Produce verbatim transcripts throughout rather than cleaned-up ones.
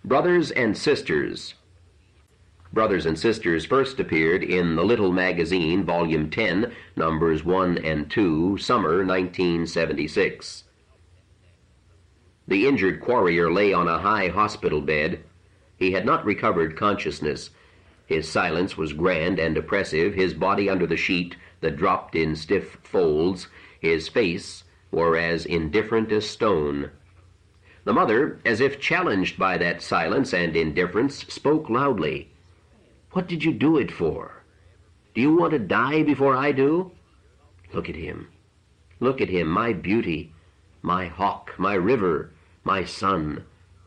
Brothers and Sisters. Brothers and Sisters first appeared in The Little Magazine, Volume ten, Numbers one and two, Summer nineteen seventy-six. The injured quarrier lay on a high hospital bed. He had not recovered consciousness. His silence was grand and oppressive, his body under the sheet that dropped in stiff folds, his face were as indifferent as stone. The mother, as if challenged by that silence and indifference, spoke loudly. "What did you do it for? Do you want to die before I do? Look at him. Look at him, my beauty, my hawk, my river, my sun."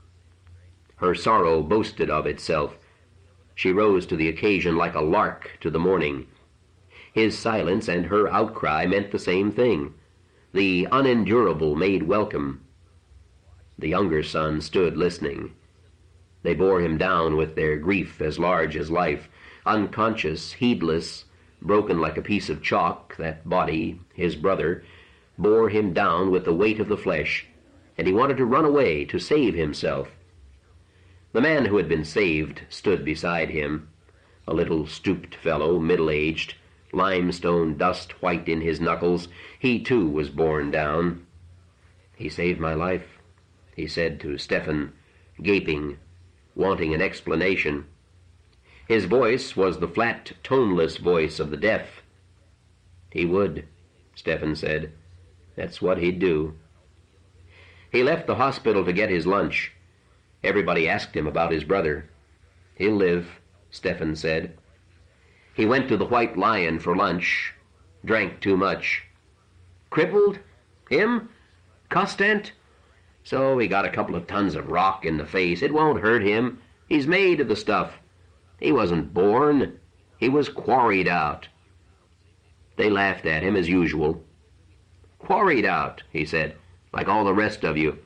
Her sorrow boasted of itself. She rose to the occasion like a lark to the morning. His silence and her outcry meant the same thing. The unendurable made welcome. The younger son stood listening. They bore him down with their grief as large as life. Unconscious, heedless, broken like a piece of chalk, that body, his brother, bore him down with the weight of the flesh, and he wanted to run away, to save himself. The man who had been saved stood beside him, a little stooped fellow, middle-aged, limestone dust white in his knuckles. He too was borne down. "He saved my life," he said to Stephen, gaping, wanting an explanation. His voice was the flat, toneless voice of the deaf. "He would," Stephen said. "That's what he'd do." He left the hospital to get his lunch. Everybody asked him about his brother. "He'll live," Stephen said. He went to the White Lion for lunch, drank too much. "Crippled? Him? Costant? So he got a couple of tons of rock in the face. It won't hurt him. He's made of the stuff. He wasn't born. He was quarried out." They laughed at him as usual. "Quarried out," he said, "like all the rest of you."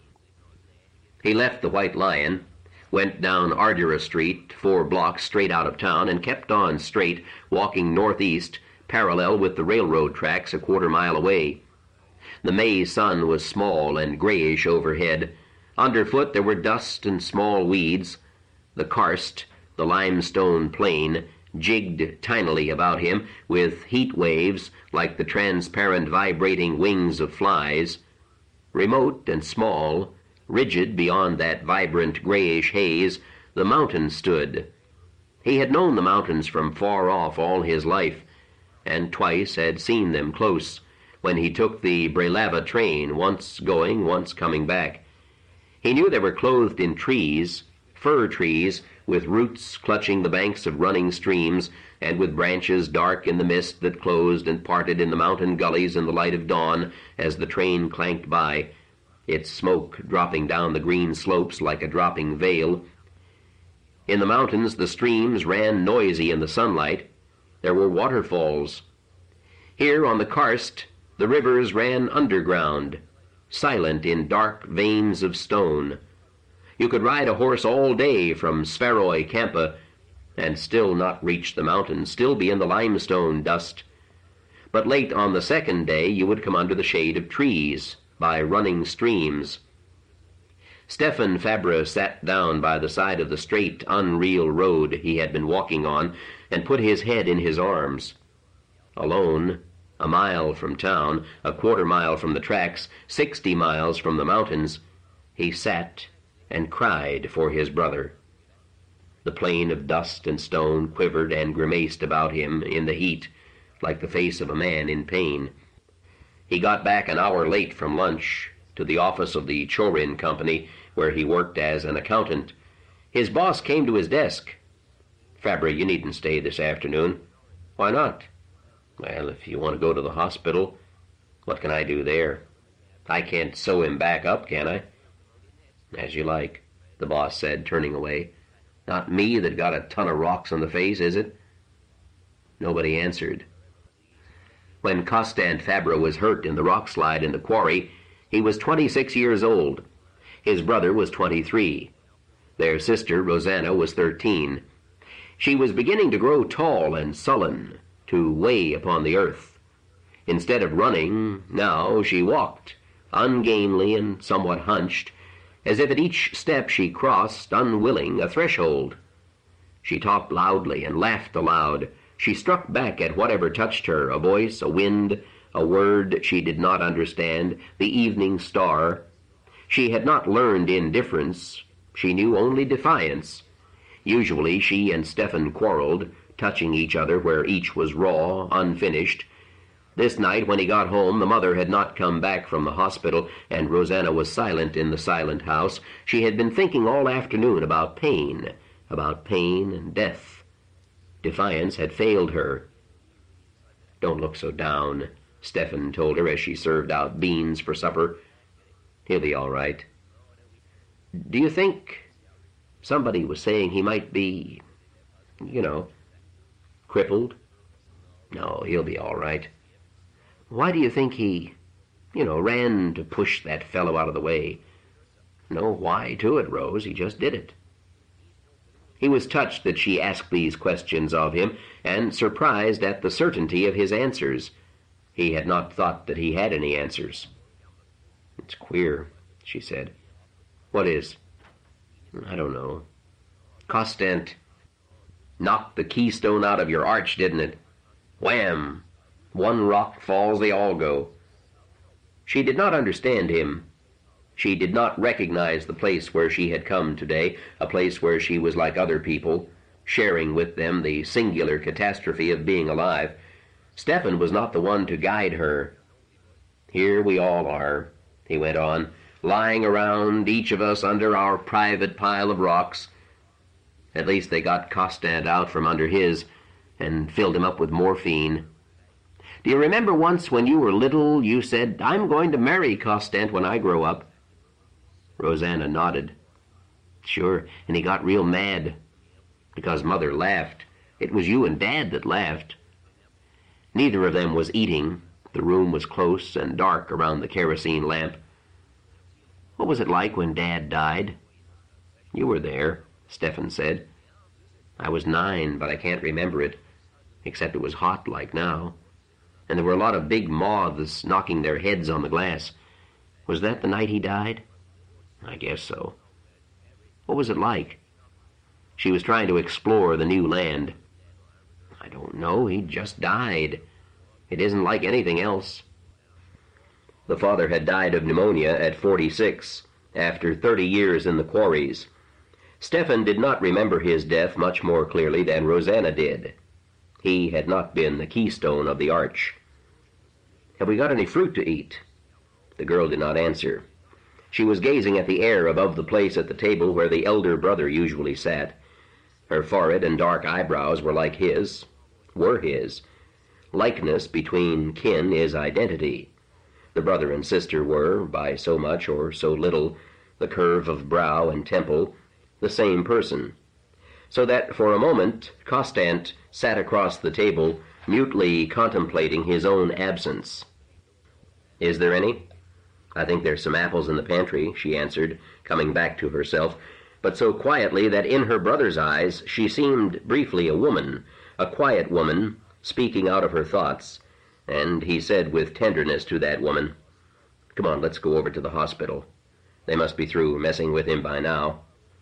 He left the White Lion, went down Ardura Street, four blocks straight out of town, and kept on straight, walking northeast, parallel with the railroad tracks a quarter mile away. The May sun was small and grayish overhead. Underfoot there were dust and small weeds. The karst, the limestone plain, jigged tinily about him with heat waves like the transparent vibrating wings of flies. Remote and small, rigid beyond that vibrant grayish haze, the mountains stood. He had known the mountains from far off all his life, and twice had seen them close, when he took the Brelava train, once going, once coming back. He knew they were clothed in trees, fir trees, with roots clutching the banks of running streams, and with branches dark in the mist that closed and parted in the mountain gullies in the light of dawn as the train clanked by, its smoke dropping down the green slopes like a dropping veil. In the mountains the streams ran noisy in the sunlight. There were waterfalls. Here on the karst the rivers ran underground, silent in dark veins of stone. You could ride a horse all day from Sveroi Kampa and still not reach the mountains, still be in the limestone dust. But late on the second day you would come under the shade of trees, by running streams. Stephen Fabre sat down by the side of the straight, unreal road he had been walking on and put his head in his arms. Alone, a mile from town, a quarter mile from the tracks, sixty miles from the mountains, he sat and cried for his brother. The plain of dust and stone quivered and grimaced about him in the heat, like the face of a man in pain. He got back an hour late from lunch to the office of the Chorin Company, where he worked as an accountant. His boss came to his desk. "Fabre, you needn't stay this afternoon." "Why not?" "Well, if you want to go to the hospital, what can I do there? I can't sew him back up, can I?" "As you like," the boss said, turning away. "Not me that got a ton of rocks on the face, is it?" Nobody answered. When Costant Fabre was hurt in the rock slide in the quarry, he was twenty-six years old. His brother was twenty-three. Their sister, Rosanna, was thirteen. She was beginning to grow tall and sullen, to weigh upon the earth. Instead of running, now she walked, ungainly and somewhat hunched. as if at each step she crossed, unwilling, a threshold. She talked loudly and laughed aloud. She struck back at whatever touched her, a voice, a wind, a word she did not understand, the evening star. She had not learned indifference. She knew only defiance. Usually she and Stephen quarreled, touching each other where each was raw, unfinished. This night, when he got home, the mother had not come back from the hospital, and Rosanna was silent in the silent house. She had been thinking all afternoon about pain, about pain and death. Defiance had failed her. "Don't look so down," Stephen told her as she served out beans for supper. "He'll be all right." "Do you think," somebody was saying, "he might be, you know, crippled?" "No, he'll be all right." "Why do you think he, you know, ran to push that fellow out of the way?" "No why to it, Rose. He just did it." He was touched that she asked these questions of him, and surprised at the certainty of his answers. He had not thought that he had any answers. "It's queer," she said. "What is?" "I don't know. Costant knocked the keystone out of your arch, didn't it? Wham! One rock falls, they all go." She did not understand him. She did not recognize the place where she had come today, a place where she was like other people, sharing with them the singular catastrophe of being alive. Stephen was not the one to guide her. "Here we all are," he went on, "lying around, each of us under our private pile of rocks. At least they got Costant out from under his and filled him up with morphine. Do you remember once when you were little you said, 'I'm going to marry Costant when I grow up'?" Rosanna nodded. "Sure, and he got real mad because Mother laughed. It was you and Dad that laughed." Neither of them was eating. The room was close and dark around the kerosene lamp. "What was it like when Dad died?" "You were there," Stephen said. "I was nine, but I can't remember it, except it was hot like now. And there were a lot of big moths knocking their heads on the glass. Was that the night he died?" "I guess so." "What was it like?" She was trying to explore the new land. "I don't know. He just died. It isn't like anything else." The father had died of pneumonia at forty-six, after thirty years in the quarries. Stephen did not remember his death much more clearly than Rosanna did. He had not been the keystone of the arch. "Have we got any fruit to eat?" The girl did not answer. She was gazing at the air above the place at the table where the elder brother usually sat. Her forehead and dark eyebrows were like his, were his. Likeness between kin is identity. The brother and sister were, by so much or so little, the curve of brow and temple, the same person. So that for a moment Costant sat across the table, mutely contemplating his own absence. "Is there any?" "I think there's some apples in the pantry," she answered, coming back to herself, but so quietly that in her brother's eyes she seemed briefly a woman, a quiet woman, speaking out of her thoughts, and he said with tenderness to that woman, "Come on, let's go over to the hospital. They must be through messing with him by now."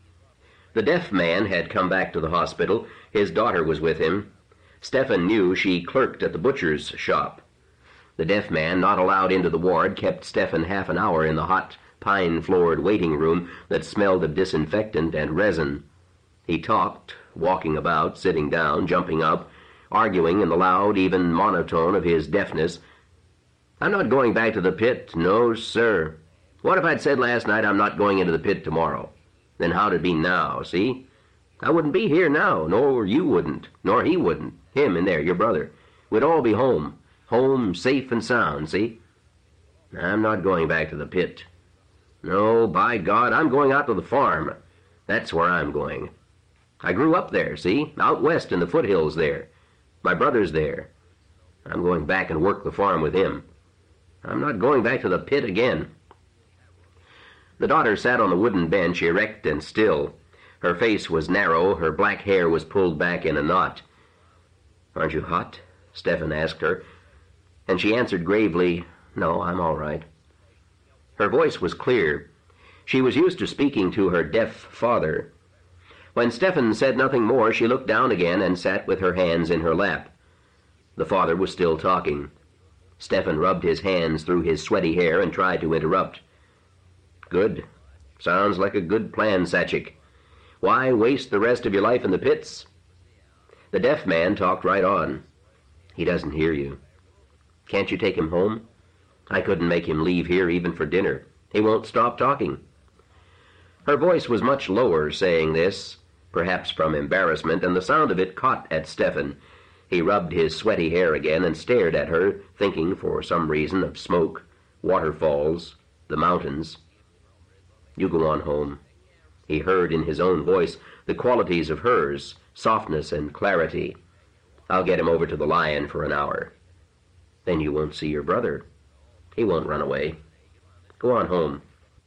The deaf man had come back to the hospital. His daughter was with him. Stephen knew she clerked at the butcher's shop. The deaf man, not allowed into the ward, kept Stephen half an hour in the hot, pine-floored waiting room that smelled of disinfectant and resin. He talked, walking about, sitting down, jumping up, arguing in the loud, even monotone of his deafness. "I'm not going back to the pit. No, sir. What if I'd said last night I'm not going into the pit tomorrow? Then how'd it be now, see? I wouldn't be here now, nor you wouldn't, nor he wouldn't, him in there, your brother. We'd all be home, home safe and sound, see? I'm not going back to the pit. No, by God, I'm going out to the farm. That's where I'm going. I grew up there, see? Out west in the foothills there. My brother's there. I'm going back and work the farm with him. I'm not going back to the pit again." The daughter sat on the wooden bench, erect and still. Her face was narrow, her black hair was pulled back in a knot. "Aren't you hot?" Stephen asked her, and she answered gravely, "No, I'm all right." Her voice was clear. She was used to speaking to her deaf father. When Stephen said nothing more, she looked down again and sat with her hands in her lap. The father was still talking. Stephen rubbed his hands through his sweaty hair and tried to interrupt. "Good. Sounds like a good plan, Sachik. Why waste the rest of your life in the pits?" The deaf man talked right on. "He doesn't hear you. Can't you take him home? I couldn't make him leave here even for dinner. He won't stop talking." Her voice was much lower saying this, perhaps from embarrassment, and the sound of it caught at Stephen. He rubbed his sweaty hair again and stared at her, thinking for some reason of smoke, waterfalls, the mountains. "You go on home." He heard in his own voice the qualities of hers, softness and clarity. "I'll get him over to the Lion for an hour." "Then you won't see your brother. He won't run away. Go on home."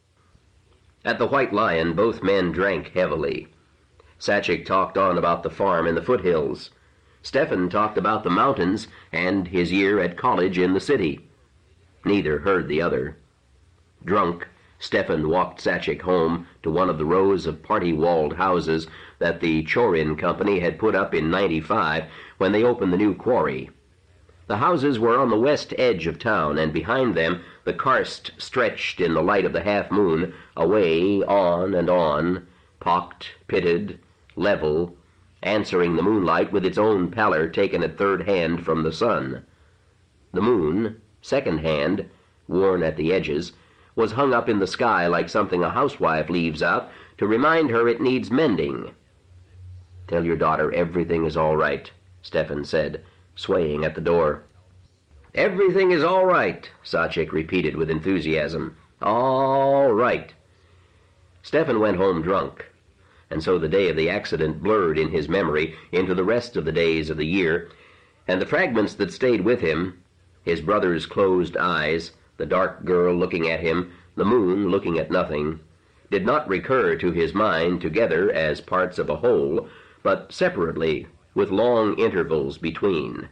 At the White Lion, both men drank heavily. Sachik talked on about the farm in the foothills. Stephen talked about the mountains and his year at college in the city. Neither heard the other. Drunk, Stephen walked Sachik home to one of the rows of party-walled houses that the Chorin Company had put up in ninety-five when they opened the new quarry. The houses were on the west edge of town, and behind them the karst stretched in the light of the half-moon away on and on, pocked, pitted, level, answering the moonlight with its own pallor taken at third hand from the sun. The moon, second hand, worn at the edges, was hung up in the sky like something a housewife leaves out to remind her it needs mending. "Tell your daughter everything is all right," Stephen said, swaying at the door. "Everything is all right," Sachik repeated with enthusiasm. "All right." Stephen went home drunk, and so the day of the accident blurred in his memory into the rest of the days of the year, and the fragments that stayed with him, his brother's closed eyes, the dark girl looking at him, the moon looking at nothing, did not recur to his mind together as parts of a whole, but separately, with long intervals between.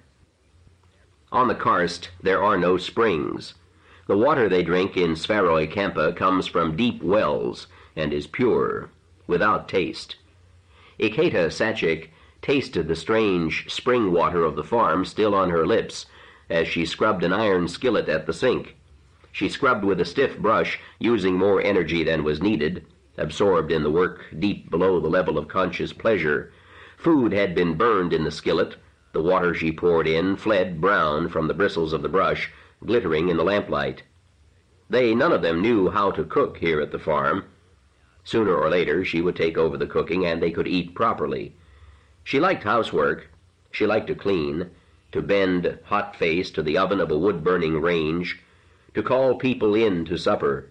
On the karst there are no springs. The water they drink in Svaroy Kampa comes from deep wells and is pure, without taste. Iketa Sachik tasted the strange spring water of the farm still on her lips as she scrubbed an iron skillet at the sink. She scrubbed with a stiff brush, using more energy than was needed, absorbed in the work deep below the level of conscious pleasure. Food had been burned in the skillet. The water she poured in fled brown from the bristles of the brush, glittering in the lamplight. They none of them knew how to cook here at the farm. Sooner or later she would take over the cooking, and they could eat properly. She liked housework. She liked to clean, to bend hot-faced to the oven of a wood-burning range, to call people in to supper.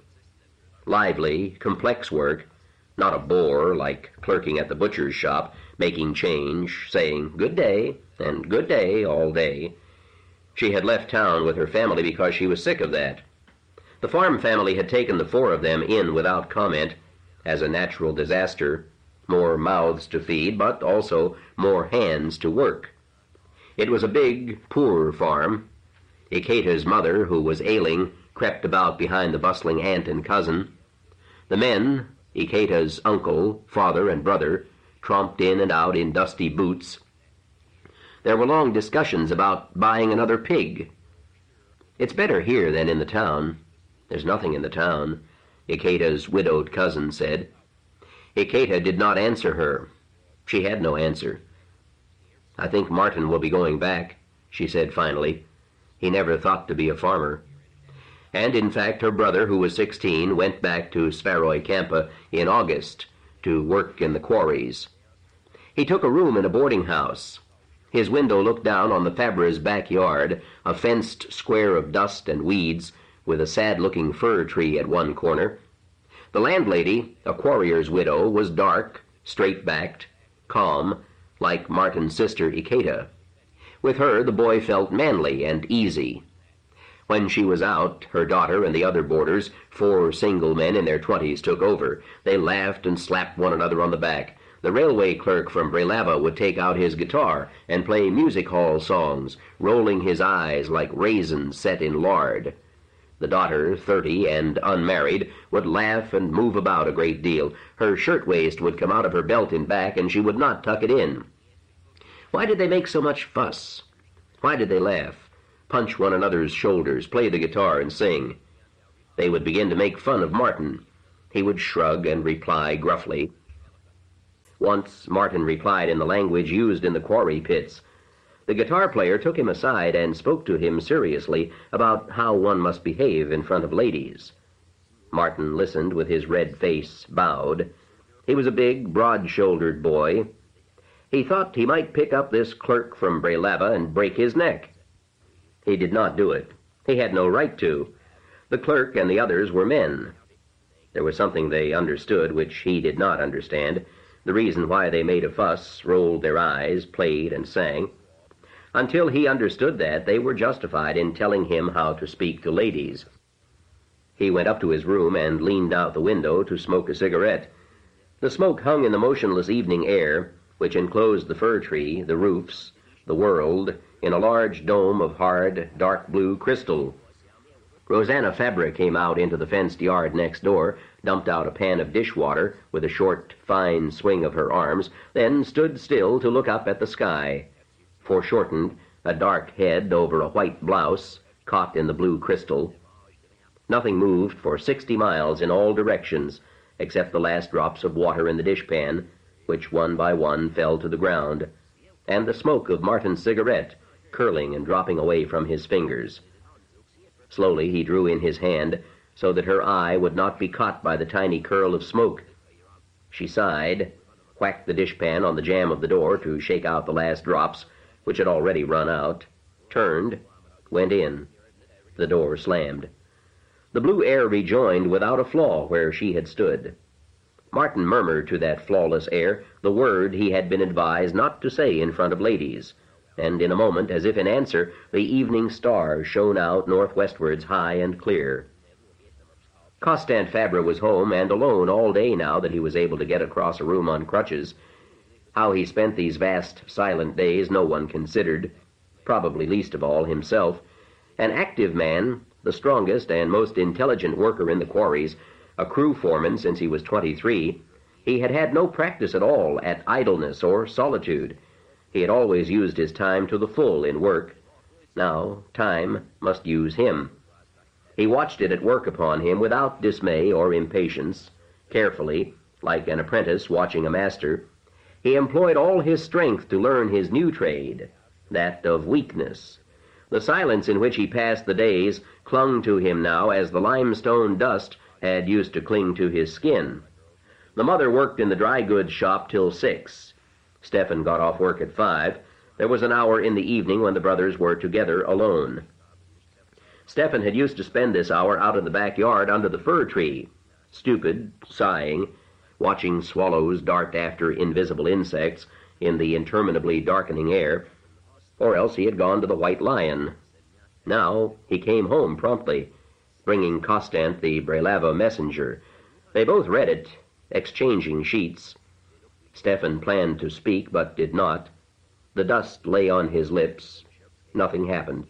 Lively, complex work, not a bore like clerking at the butcher's shop, making change, saying good day and good day all day. She had left town with her family because she was sick of that. The farm family had taken the four of them in without comment, as a natural disaster, more mouths to feed, but also more hands to work. It was a big, poor farm. Iketa's mother, who was ailing, crept about behind the bustling aunt and cousin. The men, Iketa's uncle, father, and brother, tromped in and out in dusty boots. There were long discussions about buying another pig. "It's better here than in the town." "There's nothing in the town," Iketa's widowed cousin said. Iketa did not answer her. She had no answer. "I think Martin will be going back," she said finally. "He never thought to be a farmer." And in fact her brother, who was sixteen, went back to Svaroy Kampa in August to work in the quarries. He took a room in a boarding house. His window looked down on the Fabra's backyard, a fenced square of dust and weeds, with a sad-looking fir tree at one corner. The landlady, a quarrier's widow, was dark, straight-backed, calm, like Martin's sister Iketa. With her the boy felt manly and easy. When she was out, her daughter and the other boarders, four single men in their twenties, took over. They laughed and slapped one another on the back. The railway clerk from Brelava would take out his guitar and play music hall songs, rolling his eyes like raisins set in lard. The daughter, thirty and unmarried, would laugh and move about a great deal. Her shirtwaist would come out of her belt in back, and she would not tuck it in. Why did they make so much fuss? Why did they laugh, punch one another's shoulders, play the guitar, and sing? They would begin to make fun of Martin. He would shrug and reply gruffly. Once Martin replied in the language used in the quarry pits. The guitar player took him aside and spoke to him seriously about how one must behave in front of ladies. Martin listened with his red face bowed. He was a big, broad-shouldered boy. He thought he might pick up this clerk from Brelava and break his neck. He did not do it. He had no right to. The clerk and the others were men. There was something they understood which he did not understand, the reason why they made a fuss, rolled their eyes, played, and sang. Until he understood that, they were justified in telling him how to speak to ladies. He went up to his room and leaned out the window to smoke a cigarette. The smoke hung in the motionless evening air, which enclosed the fir tree, the roofs, the world, in a large dome of hard, dark blue crystal. Rosanna Fabra came out into the fenced yard next door, dumped out a pan of dishwater with a short, fine swing of her arms, then stood still to look up at the sky. Foreshortened, a dark head over a white blouse, caught in the blue crystal. Nothing moved for sixty miles in all directions, except the last drops of water in the dishpan, which one by one fell to the ground, and the smoke of Martin's cigarette, curling and dropping away from his fingers. Slowly he drew in his hand, so that her eye would not be caught by the tiny curl of smoke. She sighed, whacked the dishpan on the jamb of the door to shake out the last drops, which had already run out, turned, went in. The door slammed. The blue air rejoined without a flaw where she had stood. Martin murmured to that flawless air the word he had been advised not to say in front of ladies, and in a moment, as if in answer, the evening stars shone out northwestwards high and clear. Constant Fabra was home and alone all day now that he was able to get across a room on crutches. How he spent these vast, silent days no one considered, probably least of all himself. An active man, the strongest and most intelligent worker in the quarries, a crew foreman since he was twenty-three, he had had no practice at all at idleness or solitude. He had always used his time to the full in work. Now time must use him. He watched it at work upon him without dismay or impatience, carefully, like an apprentice watching a master. He employed all his strength to learn his new trade, that of weakness. The silence in which he passed the days clung to him now as the limestone dust had used to cling to his skin. The mother worked in the dry goods shop till six. Stephen got off work at five. There was an hour in the evening when the brothers were together alone. Stephen had used to spend this hour out in the backyard under the fir tree, stupid, sighing, watching swallows dart after invisible insects in the interminably darkening air, or else he had gone to the White Lion. Now he came home promptly, bringing Constant the Brelava messenger. They both read it, exchanging sheets. Stephen planned to speak, but did not. The dust lay on his lips. Nothing happened.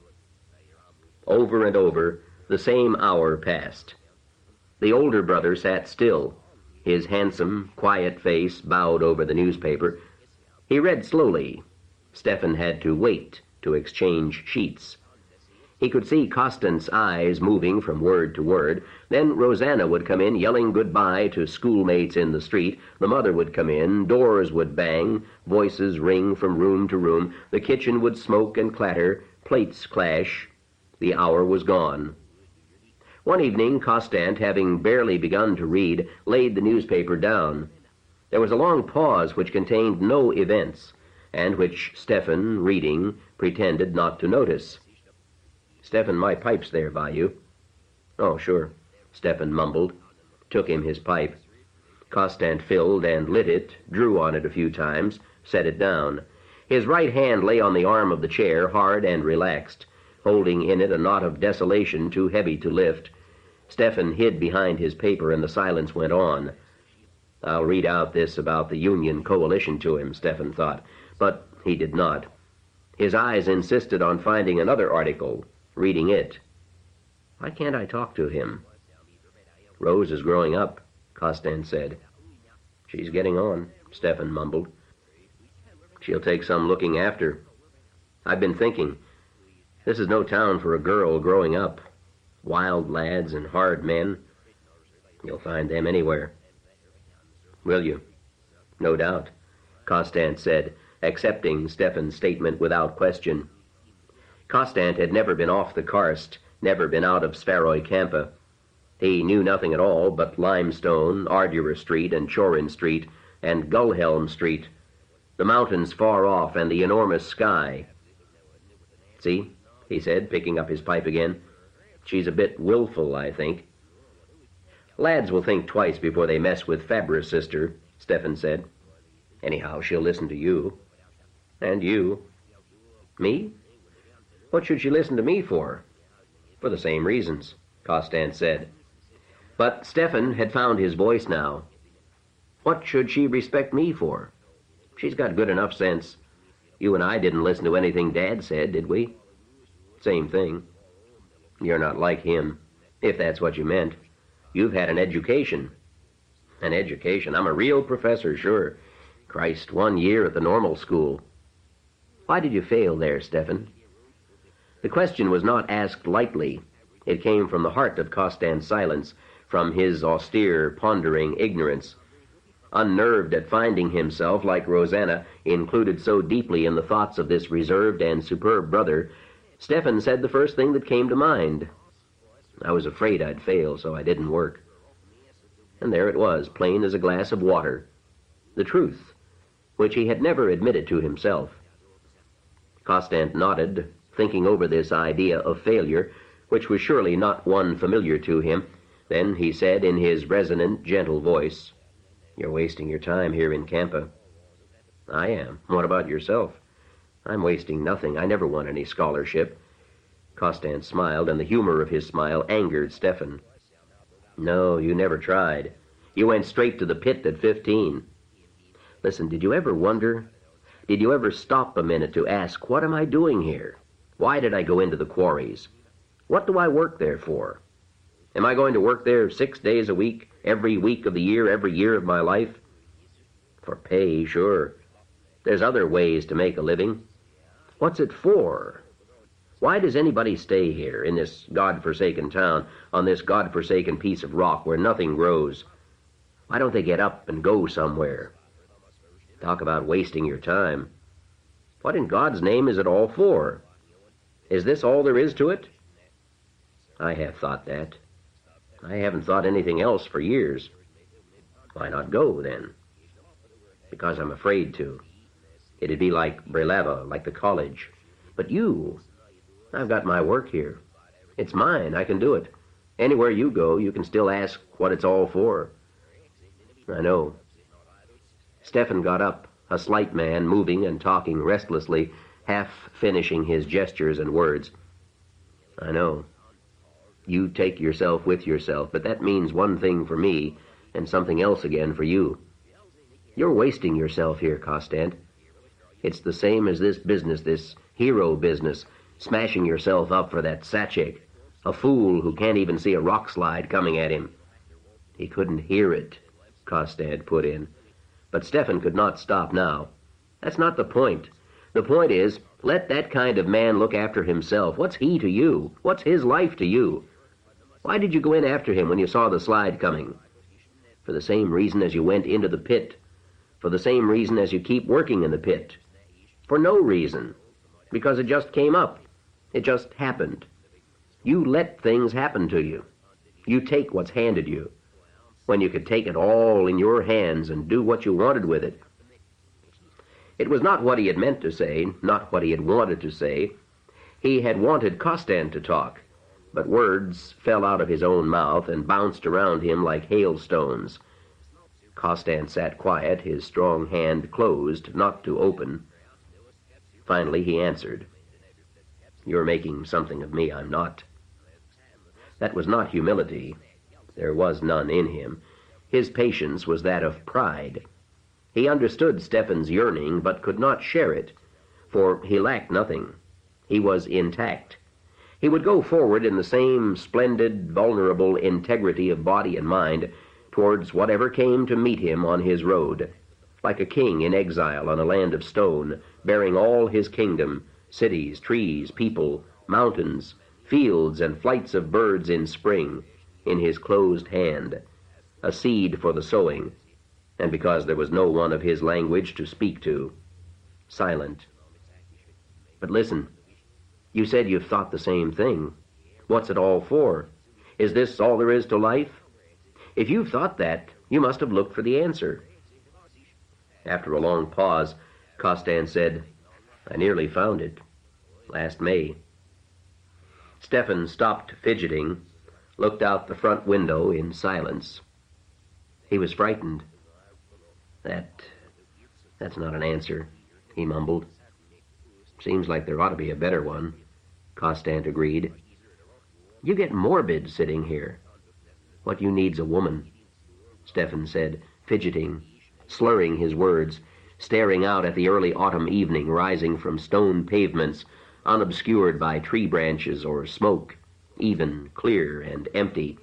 Over and over, the same hour passed. The older brother sat still, his handsome, quiet face bowed over the newspaper. He read slowly. Stephen had to wait to exchange sheets. He could see Constant's eyes moving from word to word. Then Rosanna would come in yelling goodbye to schoolmates in the street. The mother would come in. Doors would bang. Voices ring from room to room. The kitchen would smoke and clatter. Plates clash. The hour was gone. One evening, Constant, having barely begun to read, laid the newspaper down. There was a long pause which contained no events, and which Stephen, reading, pretended not to notice. "Stephen, my pipe's there by you." "Oh, sure," Stephen mumbled, took him his pipe. Constant filled and lit it, drew on it a few times, set it down. His right hand lay on the arm of the chair, hard and relaxed, holding in it a knot of desolation too heavy to lift. Stephen hid behind his paper, and the silence went on. I'll read out this about the Union coalition to him, Stephen thought, but he did not. His eyes insisted on finding another article, reading it. Why can't I talk to him? Rose is growing up, Costan said. She's getting on, Stefan mumbled. She'll take some looking after. I've been thinking, this is no town for a girl growing up. Wild lads and hard men. You'll find them anywhere. Will you? No doubt, Costan said, accepting Stefan's statement without question. Costan had never been off the karst, never been out of Svaroy Campa. He knew nothing at all but Limestone, Ardura Street, and Chorin Street, and Gullhelm Street, the mountains far off, and the enormous sky. See, he said, picking up his pipe again. She's a bit willful, I think. Lads will think twice before they mess with Fabra's sister, Stefan said. Anyhow, she'll listen to you. And you. Me? What should she listen to me for? For the same reasons, Costan said. But Stefan had found his voice now. What should she respect me for? She's got good enough sense. You and I didn't listen to anything Dad said, did we? Same thing. You're not like him, if that's what you meant. You've had an education. An education? I'm a real professor, sure. Christ, one year at the normal school. Why did you fail there, Stefan? The question was not asked lightly. It came from the heart of Costan's silence, from his austere, pondering ignorance. Unnerved at finding himself, like Rosanna, included so deeply in the thoughts of this reserved and superb brother, Stefan said the first thing that came to mind. I was afraid I'd fail, so I didn't work. And there it was, plain as a glass of water. The truth, which he had never admitted to himself. Costan nodded, thinking over this idea of failure, which was surely not one familiar to him. Then he said in his resonant, gentle voice, You're wasting your time here in Campa. I am. What about yourself? I'm wasting nothing. I never won any scholarship. Costan smiled, and the humor of his smile angered Stefan. No, you never tried. You went straight to the pit at fifteen. Listen, did you ever wonder? Did you ever stop a minute to ask, what am I doing here? Why did I go into the quarries? What do I work there for? Am I going to work there six days a week, every week of the year, every year of my life? For pay, sure. There's other ways to make a living. What's it for? Why does anybody stay here, in this God-forsaken town, on this God-forsaken piece of rock where nothing grows? Why don't they get up and go somewhere? Talk about wasting your time. What in God's name is it all for? Is this all there is to it? I have thought that. I haven't thought anything else for years. Why not go, then? Because I'm afraid to. It'd be like Brelava, like the college. But you, I've got my work here. It's mine. I can do it. Anywhere you go, you can still ask what it's all for. I know. Stefan got up, a slight man, moving and talking restlessly, half finishing his gestures and words. I know. You take yourself with yourself, but that means one thing for me and something else again for you. You're wasting yourself here, Costan. It's the same as this business, this hero business, smashing yourself up for that Sachik, a fool who can't even see a rock slide coming at him. He couldn't hear it, Costan put in. But Stefan could not stop now. That's not the point. The point is, let that kind of man look after himself. What's he to you? What's his life to you? Why did you go in after him when you saw the slide coming? For the same reason as you went into the pit. For the same reason as you keep working in the pit. For no reason. Because it just came up. It just happened. You let things happen to you. You take what's handed you. When you could take it all in your hands and do what you wanted with it. It was not what he had meant to say, not what he had wanted to say. He had wanted Costan to talk, but words fell out of his own mouth and bounced around him like hailstones. Costan sat quiet, his strong hand closed, not to open. Finally he answered, You're making something of me I'm not. That was not humility. There was none in him. His patience was that of pride. He understood Stefan's yearning, but could not share it, for he lacked nothing. He was intact. He would go forward in the same splendid, vulnerable integrity of body and mind towards whatever came to meet him on his road, like a king in exile on a land of stone, bearing all his kingdom, cities, trees, people, mountains, fields, and flights of birds in spring, in his closed hand, a seed for the sowing, and because there was no one of his language to speak to, silent. But listen, you said you've thought the same thing. What's it all for? Is this all there is to life? If you've thought that, you must have looked for the answer. After a long pause, Costan said, I nearly found it, last May. Stephen stopped fidgeting, looked out the front window in silence. He was frightened. That, that's not an answer, he mumbled. Seems like there ought to be a better one, Costan agreed. You get morbid sitting here. What you need's a woman, Stephen said, fidgeting, slurring his words, staring out at the early autumn evening rising from stone pavements, unobscured by tree branches or smoke, even, clear, and empty.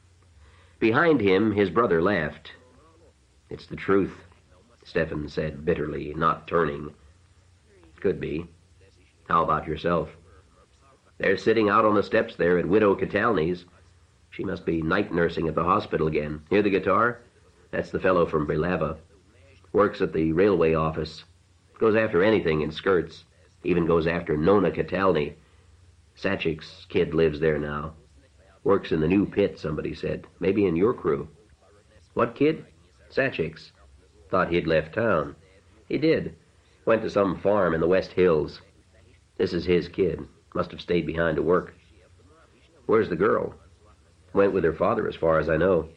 Behind him, his brother laughed. It's the truth, Stephen said bitterly, not turning. Could be. How about yourself? They're sitting out on the steps there at Widow Catalny's. She must be night nursing at the hospital again. Hear the guitar? That's the fellow from Belava. Works at the railway office. Goes after anything in skirts. Even goes after Nona Catalny. Sachik's kid lives there now. Works in the new pit, somebody said. Maybe in your crew. What kid? Sachik's. Thought he'd left town. He did. Went to some farm in the West Hills. This is his kid. Must have stayed behind to work. Where's the girl? Went with her father, as far as I know.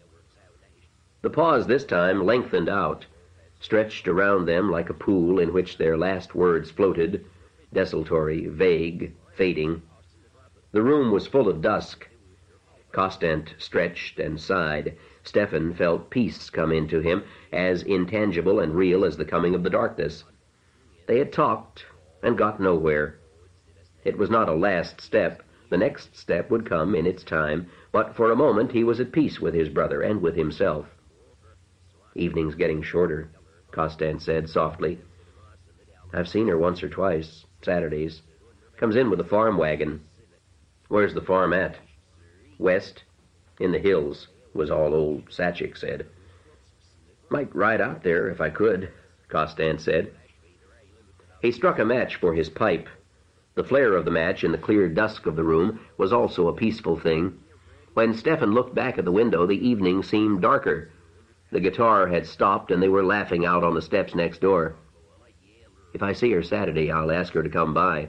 The pause this time lengthened out, stretched around them like a pool in which their last words floated, desultory, vague, fading. The room was full of dusk. Costan stretched and sighed. Stephen felt peace come into him, as intangible and real as the coming of the darkness. They had talked and got nowhere. It was not a last step. The next step would come in its time, but for a moment he was at peace with his brother and with himself. Evening's getting shorter, Costan said softly. I've seen her once or twice, Saturdays. Comes in with a farm wagon. Where's the farm at? West, in the hills, was all old Sachik said. Might ride out there if I could, Costan said. He struck a match for his pipe. The flare of the match in the clear dusk of the room was also a peaceful thing. When Stephen looked back at the window, the evening seemed darker. The guitar had stopped, and they were laughing out on the steps next door. If I see her Saturday, I'll ask her to come by.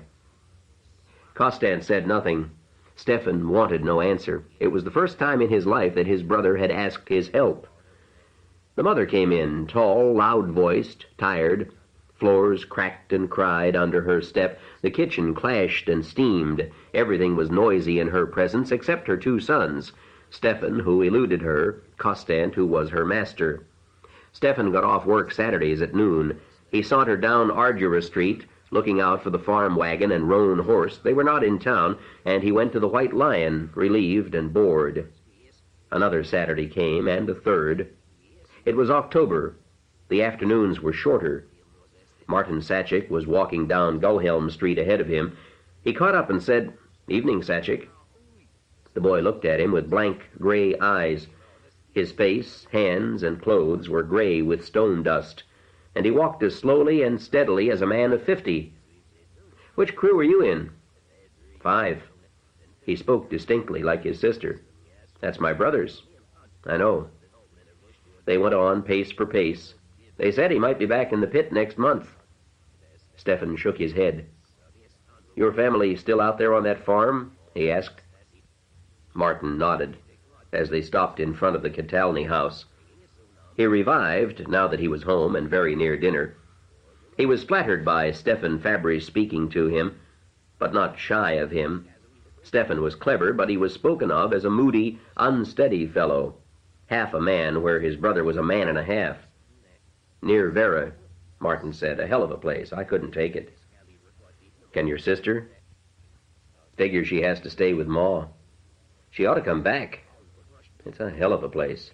Costan said nothing. Stephen wanted no answer. It was the first time in his life that his brother had asked his help. The mother came in, tall, loud-voiced, tired. Floors cracked and cried under her step. The kitchen clashed and steamed. Everything was noisy in her presence except her two sons, Stephen, who eluded her, Costan, who was her master. Stephen got off work Saturdays at noon. He sauntered down Ardura Street, looking out for the farm wagon and roan horse. They were not in town, and he went to the White Lion, relieved and bored. Another Saturday came, and a third. It was October. The afternoons were shorter. Martin Sachik was walking down Gullhelm Street ahead of him. He caught up and said, Evening, Sachik. The boy looked at him with blank gray eyes. His face, hands, and clothes were gray with stone dust, and he walked as slowly and steadily as a man of fifty. Which crew are you in? Five. He spoke distinctly like his sister. That's my brother's. I know. They went on, pace for pace. They said he might be back in the pit next month. Stephen shook his head. Your family still out there on that farm? He asked. Martin nodded as they stopped in front of the Catalny house. He revived, now that he was home and very near dinner. He was flattered by Stephen Fabry's speaking to him, but not shy of him. Stephen was clever, but he was spoken of as a moody, unsteady fellow, half a man where his brother was a man and a half. Near Vera, Martin said. A hell of a place. I couldn't take it. Can your sister? Figures she has to stay with Ma. She ought to come back. It's a hell of a place.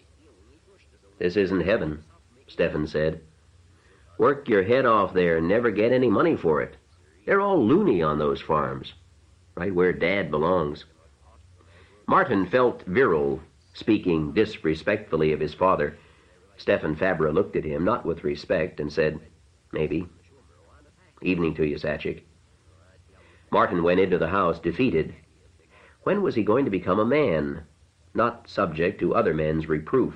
This isn't heaven, Stefan said. Work your head off there and never get any money for it. They're all loony on those farms, right where Dad belongs. Martin felt virile, speaking disrespectfully of his father. Stefan Fabra looked at him, not with respect, and said, Maybe. Evening to you, Sachik. Martin went into the house defeated. When was he going to become a man, not subject to other men's reproof?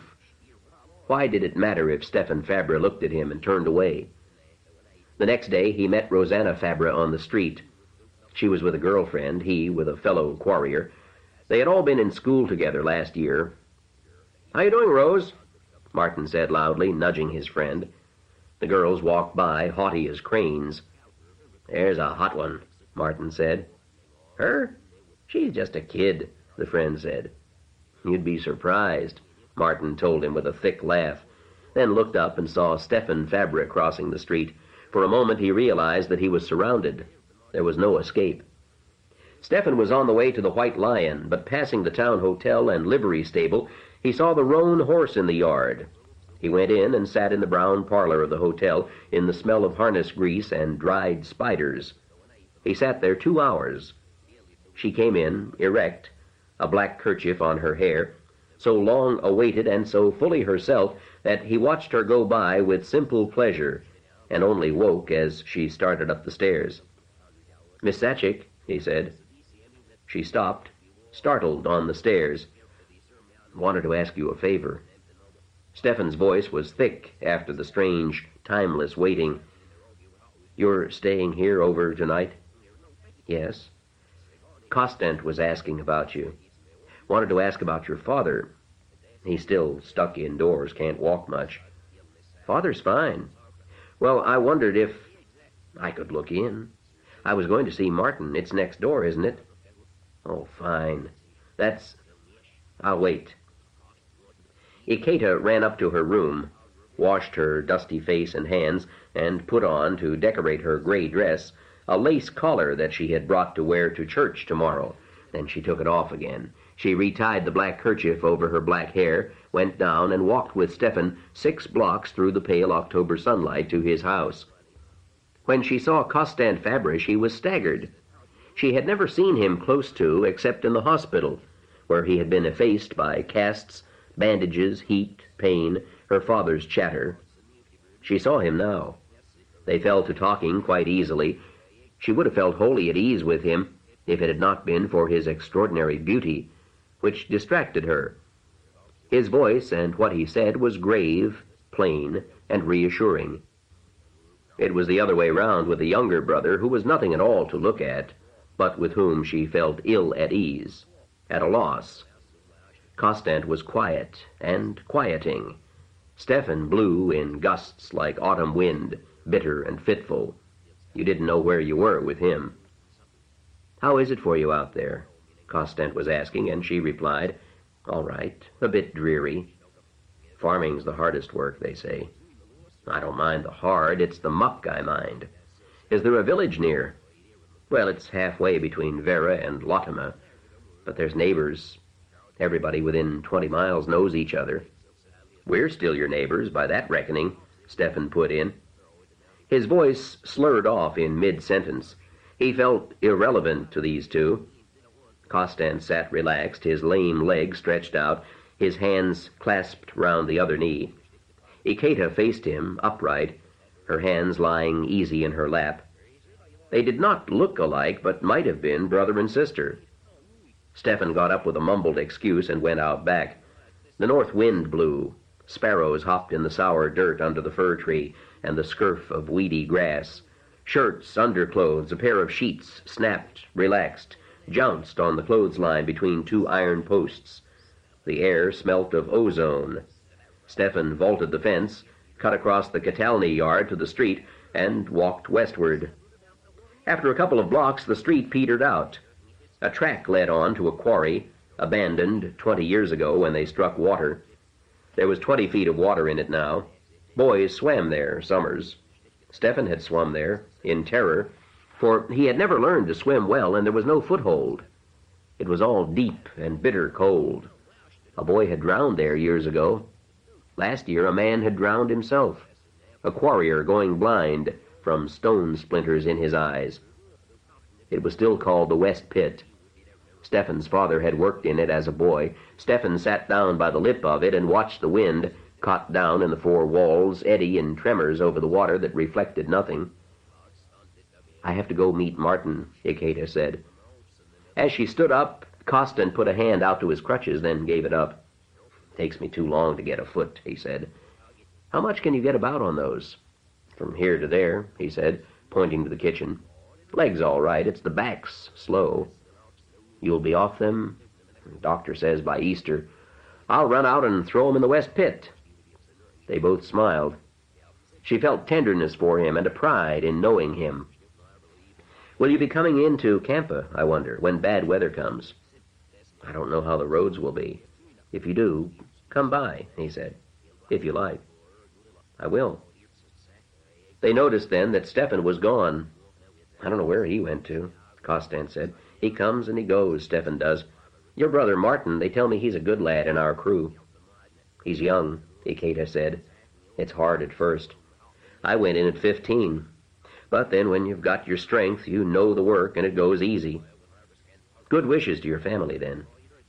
Why did it matter if Stefan Fabra looked at him and turned away? The next day he met Rosanna Fabra on the street. She was with a girlfriend, he with a fellow quarrier. They had all been in school together last year. How you doing, Rose? Martin said loudly, nudging his friend. The girls walked by, haughty as cranes. There's a hot one, Martin said. Her? She's just a kid, the friend said. You'd be surprised, Martin told him with a thick laugh, then looked up and saw Stefan Fabra crossing the street. For a moment he realized that he was surrounded. There was no escape. Stefan was on the way to the White Lion, but passing the town hotel and livery stable, he saw the roan horse in the yard. He went in and sat in the brown parlor of the hotel in the smell of harness grease and dried spiders. He sat there two hours. She came in, erect, a black kerchief on her hair, so long awaited and so fully herself that he watched her go by with simple pleasure, and only woke as she started up the stairs. Miss Sachik, he said. She stopped, startled on the stairs. Wanted to ask you a favor. Stefan's voice was thick after the strange, timeless waiting. You're staying here over tonight? Yes. Kostant was asking about you. Wanted to ask about your father. He's still stuck indoors, can't walk much. Father's fine. Well, I wondered if I could look in. I was going to see Martin. It's next door, isn't it? Oh, fine. That's... I'll wait. Iketa ran up to her room, washed her dusty face and hands, and put on, to decorate her gray dress, a lace collar that she had brought to wear to church tomorrow. Then she took it off again. She retied the black kerchief over her black hair, went down, and walked with Stefan six blocks through the pale October sunlight to his house. When she saw Kostant Fabra, she was staggered. She had never seen him close to except in the hospital, where he had been effaced by casts, bandages, heat, pain, her father's chatter. She saw him now. They fell to talking quite easily. She would have felt wholly at ease with him if it had not been for his extraordinary beauty, which distracted her. His voice and what he said was grave, plain, and reassuring. It was the other way round with the younger brother, who was nothing at all to look at, but with whom she felt ill at ease, at a loss. Kostant was quiet and quieting. Stefan blew in gusts like autumn wind, bitter and fitful. You didn't know where you were with him. How is it for you out there? Kostant was asking, and she replied, All right, a bit dreary. Farming's the hardest work, they say. I don't mind the hard, it's the muck I mind. Is there a village near? Well, it's halfway between Vera and Lottima, but there's neighbors. Everybody within twenty miles knows each other. We're still your neighbors, by that reckoning, Stefan put in. His voice slurred off in mid-sentence. He felt irrelevant to these two. Kostant sat relaxed, his lame leg stretched out, his hands clasped round the other knee. Iketa faced him, upright, her hands lying easy in her lap. They did not look alike, but might have been brother and sister. Stefan got up with a mumbled excuse and went out back. The north wind blew. Sparrows hopped in the sour dirt under the fir tree and the scurf of weedy grass. Shirts, underclothes, a pair of sheets snapped, relaxed, jounced on the clothesline between two iron posts. The air smelt of ozone. Stefan vaulted the fence, cut across the Katalny yard to the street, and walked westward. After a couple of blocks, the street petered out. A track led on to a quarry, abandoned twenty years ago when they struck water. There was twenty feet of water in it now. Boys swam there, summers. Stefan had swum there, in terror, for he had never learned to swim well, and there was no foothold. It was all deep and bitter cold. A boy had drowned there years ago. Last year a man had drowned himself, a quarrier going blind from stone splinters in his eyes. It was still called the West Pit. Stephen's father had worked in it as a boy. Stephen sat down by the lip of it and watched the wind, caught down in the four walls, eddy in tremors over the water that reflected nothing. "I have to go meet Martin," Ikeita said. As she stood up, Costin put a hand out to his crutches, then gave it up. "Takes me too long to get afoot," he said. "How much can you get about on those?" "From here to there," he said, pointing to the kitchen. "Legs all right, it's the backs, slow." "You'll be off them?" "The doctor says by Easter." "I'll run out and throw 'em in the West Pit." They both smiled. She felt tenderness for him and a pride in knowing him. "Will you be coming into Campa, I wonder, when bad weather comes?" "I don't know how the roads will be. If you do, come by," he said. "If you like." "I will." They noticed then that Stephen was gone. "I don't know where he went to," Costin said. "He comes and he goes, Stephen does. Your brother Martin, they tell me he's a good lad in our crew." "He's young," Ikeita said. "It's hard at first. I went in at fifteen. But then when you've got your strength, you know the work, and it goes easy. Good wishes to your family, then."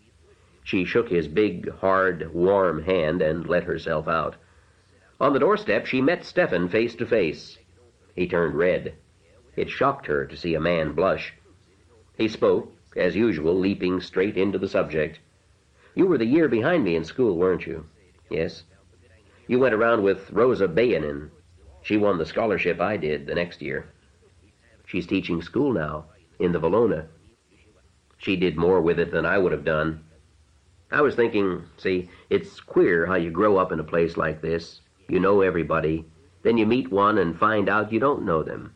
She shook his big, hard, warm hand and let herself out. On the doorstep, she met Stephen face to face. He turned red. It shocked her to see a man blush. He spoke, as usual, leaping straight into the subject. "You were the year behind me in school, weren't you?" "Yes." "You went around with Rosa Bayanin. She won the scholarship I did the next year." "She's teaching school now, in the Valona." "She did more with it than I would have done. I was thinking, see, it's queer how you grow up in a place like this. You know everybody. Then you meet one and find out you don't know them."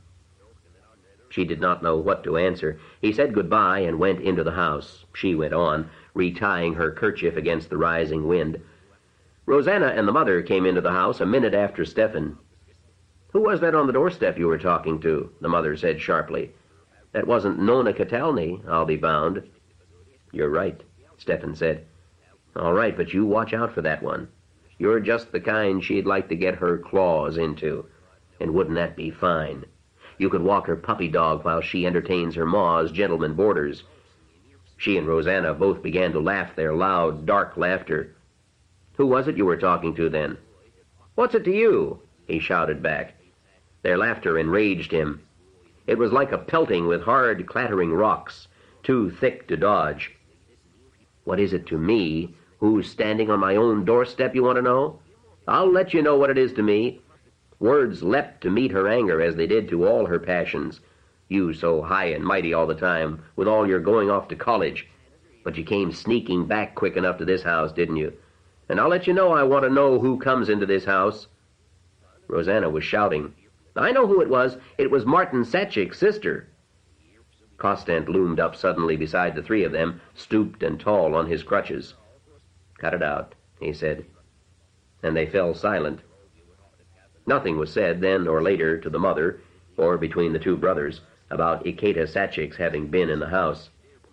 She did not know what to answer. He said goodbye and went into the house. She went on, retying her kerchief against the rising wind. Rosanna and the mother came into the house a minute after Stephen. "Who was that on the doorstep you were talking to?" the mother said sharply. "That wasn't Nona Catalny, I'll be bound." "You're right," Stephen said. "All right, but you watch out for that one. You're just the kind she'd like to get her claws into. And wouldn't that be fine? You could walk her puppy dog while she entertains her ma's gentleman boarders." She and Rosanna both began to laugh their loud, dark laughter. "Who was it you were talking to, then?" "What's it to you?" he shouted back. Their laughter enraged him. It was like a pelting with hard, clattering rocks, too thick to dodge. "What is it to me? Who's standing on my own doorstep, you want to know? I'll let you know what it is to me." Words leapt to meet her anger as they did to all her passions. "You so high and mighty all the time, with all your going off to college. But you came sneaking back quick enough to this house, didn't you? And I'll let you know I want to know who comes into this house." Rosanna was shouting. "I know who it was. It was Martin Satchik's sister." Costant loomed up suddenly beside the three of them, stooped and tall on his crutches. "Cut it out," he said. And they fell silent. Nothing was said then or later to the mother, or between the two brothers, about Ikeita Satchik's having been in the house.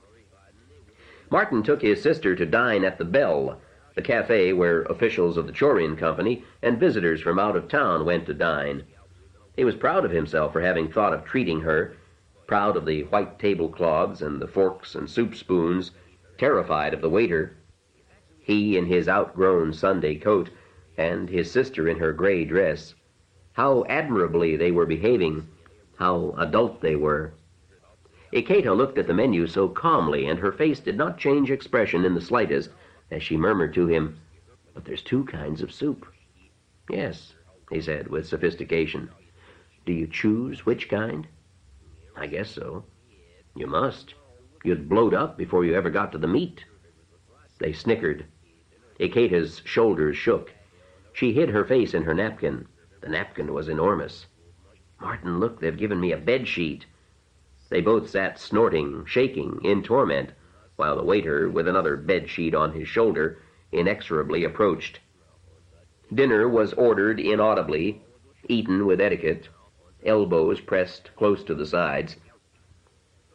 Martin took his sister to dine at the Bell, the cafe where officials of the Chorin Company and visitors from out of town went to dine. He was proud of himself for having thought of treating her, proud of the white tablecloths and the forks and soup spoons, terrified of the waiter. He in his outgrown Sunday coat, and his sister in her gray dress. How admirably they were behaving, how adult they were. Ikeita looked at the menu so calmly, and her face did not change expression in the slightest, as she murmured to him, "But there's two kinds of soup." "Yes," he said with sophistication. "Do you choose which kind?" "I guess so." "You must. You'd bloat up before you ever got to the meat." They snickered. Ikeita's shoulders shook. She hid her face in her napkin. The napkin was enormous. "Martin, look, they've given me a bed sheet." They both sat snorting, shaking, in torment, while the waiter, with another bed sheet on his shoulder, inexorably approached. Dinner was ordered inaudibly, eaten with etiquette, elbows pressed close to the sides,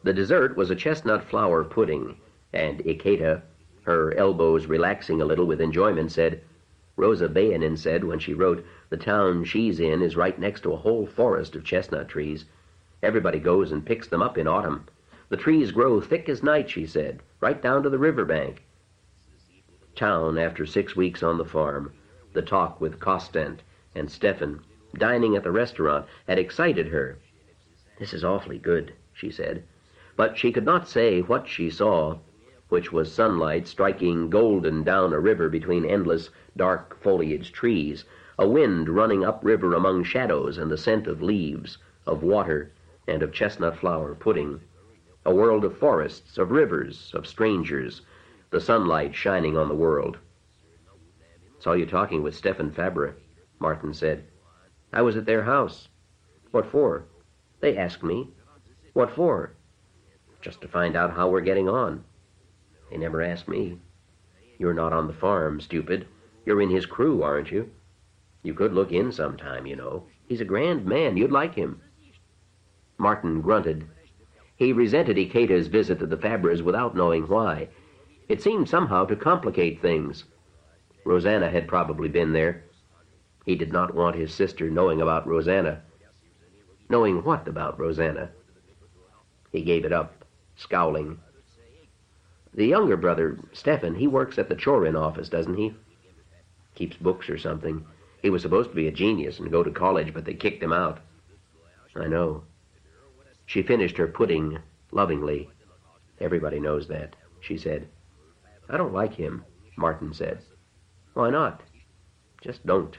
The dessert was a chestnut flour pudding, and Ikeeta, her elbows relaxing a little with enjoyment, said, Rosa Bayanin said when she wrote, the town she's in is right next to a whole forest of chestnut trees. Everybody goes and picks them up in autumn. The trees grow thick as night, she said, right down to the river bank. Town after six weeks on the farm, the talk with Kostant and Stefan, dining at the restaurant, had excited her. This is awfully good, she said. But she could not say what she saw, which was sunlight striking golden down a river between endless, dark foliaged trees, a wind running upriver among shadows and the scent of leaves, of water, and of chestnut flour pudding, a world of forests, of rivers, of strangers, the sunlight shining on the world. Saw you talking with Stefan Fabre, Martin said. I was at their house. What for? They asked me. What for? Just to find out how we're getting on. They never asked me. You're not on the farm, stupid. You're in his crew, aren't you? You could look in sometime, you know. He's a grand man. You'd like him. Martin grunted. He resented Ikeeta's visit to the Fabres without knowing why. It seemed somehow to complicate things. Rosanna had probably been there. He did not want his sister knowing about Rosanna. Knowing what about Rosanna? He gave it up, scowling. The younger brother, Stefan, he works at the Chorin office, doesn't he? Keeps books or something. He was supposed to be a genius and go to college, but they kicked him out. I know. She finished her pudding lovingly. Everybody knows that, she said. I don't like him, Martin said. Why not? Just don't.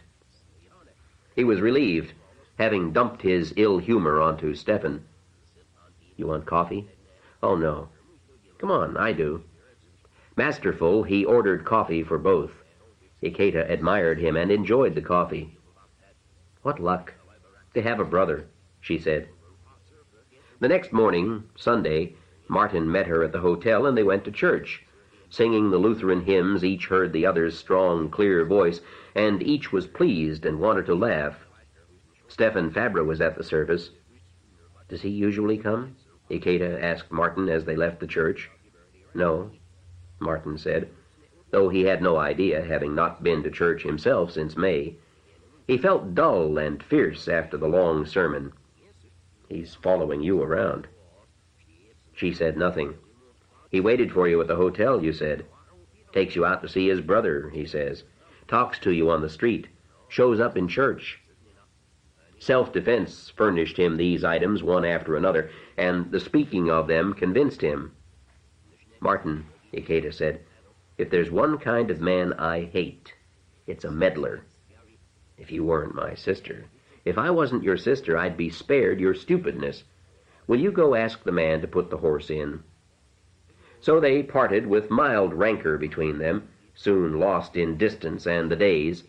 He was relieved, having dumped his ill humor onto Stefan. You want coffee? Oh, no. Come on, I do. Masterful, he ordered coffee for both. Ikeeta admired him and enjoyed the coffee. What luck to have a brother, she said. The next morning, Sunday, Martin met her at the hotel and they went to church. Singing the Lutheran hymns, each heard the other's strong, clear voice, and each was pleased and wanted to laugh. Stefan Fabre was at the service. Does he usually come? Ikeeta asked Martin as they left the church. No, Martin said, though he had no idea, having not been to church himself since May. He felt dull and fierce after the long sermon. He's following you around. She said nothing. He waited for you at the hotel, you said. Takes you out to see his brother, he says. Talks to you on the street. Shows up in church. Self-defense furnished him these items one after another, and the speaking of them convinced him. Martin, Ikeeta said, if there's one kind of man I hate, it's a meddler. If you weren't my sister. If I wasn't your sister, I'd be spared your stupidness. Will you go ask the man to put the horse in? So they parted with mild rancor between them, soon lost in distance and the days.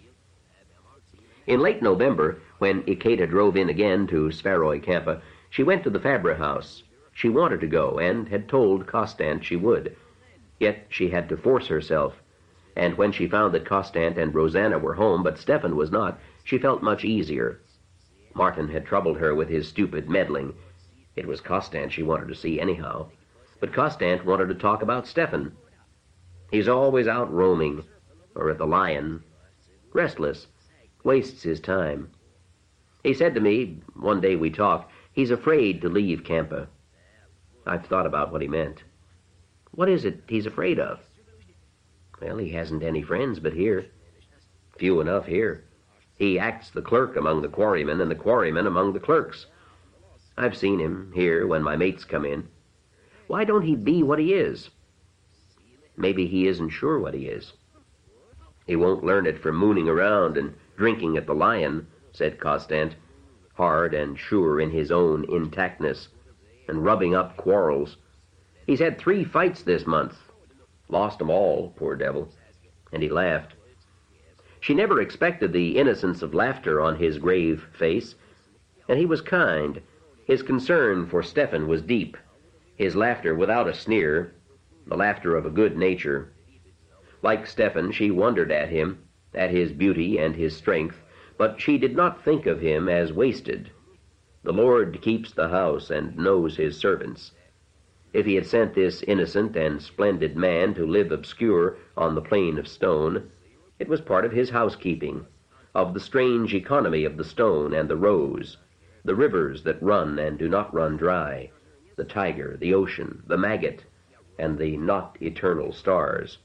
In late November, when Ikeeta drove in again to Svaroy Campa, she went to the Fabre house. She wanted to go, and had told Kostant she would. Yet she had to force herself, and when she found that Kostant and Rosanna were home, but Stefan was not, she felt much easier. Martin had troubled her with his stupid meddling. It was Kostant she wanted to see anyhow. But Kostant wanted to talk about Stefan. He's always out roaming, or at the Lion. Restless. Wastes his time. He said to me, one day we talked, he's afraid to leave Campa. I've thought about what he meant. What is it he's afraid of? Well, he hasn't any friends but here. Few enough here. He acts the clerk among the quarrymen and the quarrymen among the clerks. I've seen him here when my mates come in. Why don't he be what he is? Maybe he isn't sure what he is. He won't learn it from mooning around and drinking at the Lion, said Kostant, hard and sure in his own intactness, and rubbing up quarrels. He's had three fights this month. Lost 'em all, poor devil. And he laughed. She never expected the innocence of laughter on his grave face, and he was kind. His concern for Stefan was deep. His laughter without a sneer, the laughter of a good nature. Like Stefan, she wondered at him, at his beauty and his strength, but she did not think of him as wasted. The Lord keeps the house and knows his servants. If he had sent this innocent and splendid man to live obscure on the plain of stone, it was part of his housekeeping, of the strange economy of the stone and the rose, the rivers that run and do not run dry, the tiger, the ocean, the maggot, and the not eternal stars.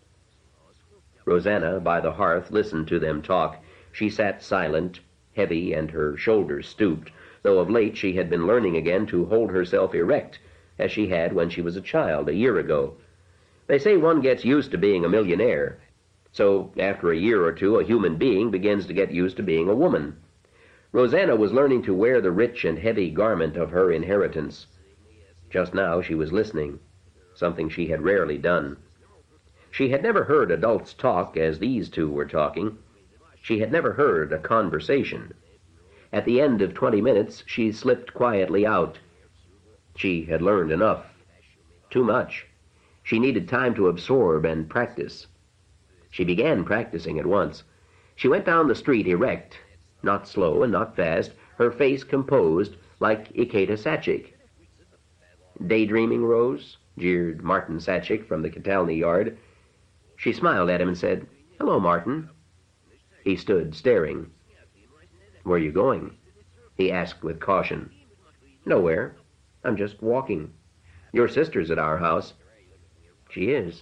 Rosanna, by the hearth, listened to them talk. She sat silent, heavy, and her shoulders stooped, though of late she had been learning again to hold herself erect, as she had when she was a child a year ago. They say one gets used to being a millionaire. So after a year or two, a human being begins to get used to being a woman. Rosanna was learning to wear the rich and heavy garment of her inheritance. Just now she was listening, something she had rarely done. She had never heard adults talk as these two were talking. She had never heard a conversation. At the end of twenty minutes, she slipped quietly out. She had learned enough. Too much. She needed time to absorb and practice. She began practicing at once. She went down the street erect, not slow and not fast, her face composed like Ikeda Sachik. "Daydreaming, Rose?" jeered Martin Sachik from the Catalny yard. She smiled at him and said, "Hello, Martin." He stood staring. "Where are you going?" he asked with caution. "Nowhere. I'm just walking. Your sister's at our house." "She is."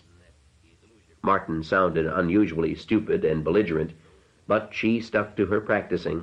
Martin sounded unusually stupid and belligerent, but she stuck to her practicing.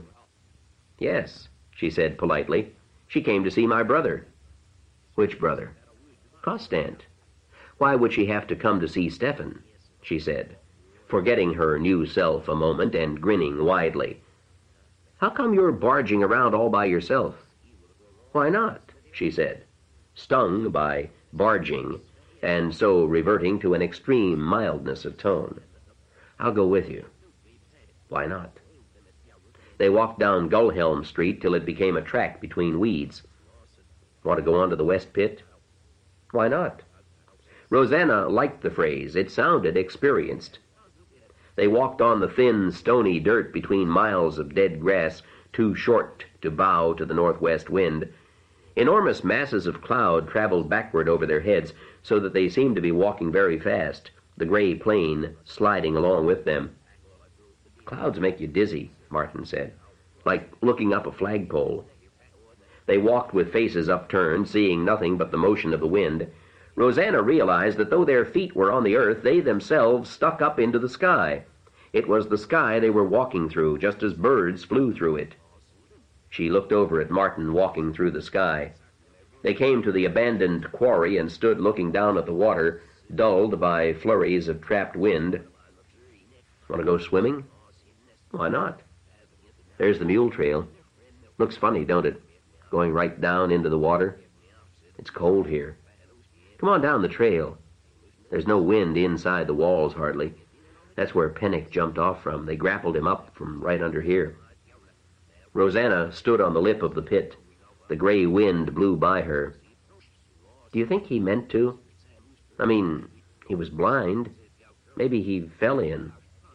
"Yes," she said politely. "She came to see my brother." "Which brother?" "Constant." "Why would she have to come to see Stefan?" she said, forgetting her new self a moment and grinning widely. "How come you're barging around all by yourself?" "Why not?" she said, stung by barging, and so reverting to an extreme mildness of tone. "I'll go with you." "Why not?" They walked down Gullhelm Street till it became a track between weeds. "Want to go on to the West Pit?" "Why not?" Rosanna liked the phrase. It sounded experienced. They walked on the thin, stony dirt between miles of dead grass, too short to bow to the northwest wind. Enormous masses of cloud traveled backward over their heads, so that they seemed to be walking very fast, the gray plain sliding along with them. "Clouds make you dizzy," Martin said, "like looking up a flagpole." They walked with faces upturned, seeing nothing but the motion of the wind. Rosanna realized that though their feet were on the earth, they themselves stuck up into the sky. It was the sky they were walking through, just as birds flew through it. She looked over at Martin walking through the sky. They came to the abandoned quarry and stood looking down at the water, dulled by flurries of trapped wind. "Want to go swimming?" "Why not?" "There's the mule trail. Looks funny, don't it? Going right down into the water. It's cold here. Come on down the trail. There's no wind inside the walls, hardly. That's where Pennick jumped off from. They grappled him up from right under here." Rosanna stood on the lip of the pit. The gray wind blew by her. "Do you think he meant to? I mean, he was blind. Maybe he fell in."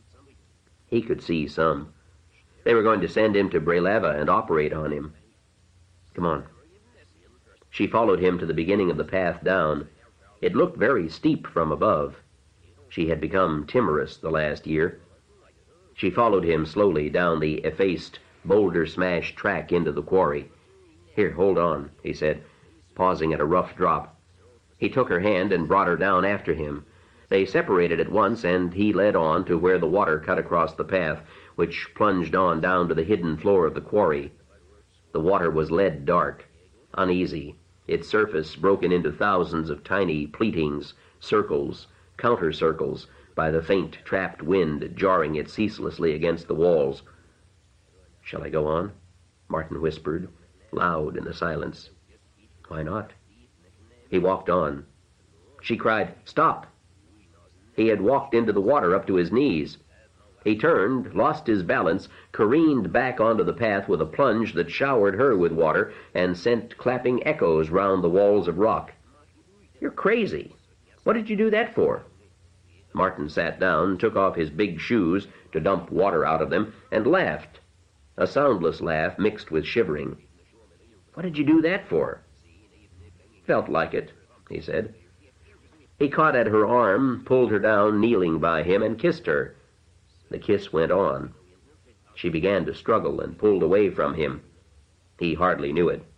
He could see some. They were going to send him to Brelava and operate on him. "Come on." She followed him to the beginning of the path down. It looked very steep from above. She had become timorous the last year. She followed him slowly down the effaced, boulder-smashed track into the quarry. "Here, hold on," he said, pausing at a rough drop. He took her hand and brought her down after him. They separated at once, and he led on to where the water cut across the path, which plunged on down to the hidden floor of the quarry. The water was lead dark, uneasy, its surface broken into thousands of tiny pleatings, circles, counter-circles, by the faint, trapped wind jarring it ceaselessly against the walls. "Shall I go on?" Martin whispered, loud in the silence. "Why not?" He walked on. She cried, "Stop!" He had walked into the water up to his knees. He turned, lost his balance, careened back onto the path with a plunge that showered her with water and sent clapping echoes round the walls of rock. "You're crazy. What did you do that for?" Martin sat down, took off his big shoes to dump water out of them, and laughed, a soundless laugh mixed with shivering. "What did you do that for?" "Felt like it. he said. He caught at her arm, pulled her down, kneeling by him, and kissed her. The kiss went on. She began to struggle and pulled away from him. He hardly knew it.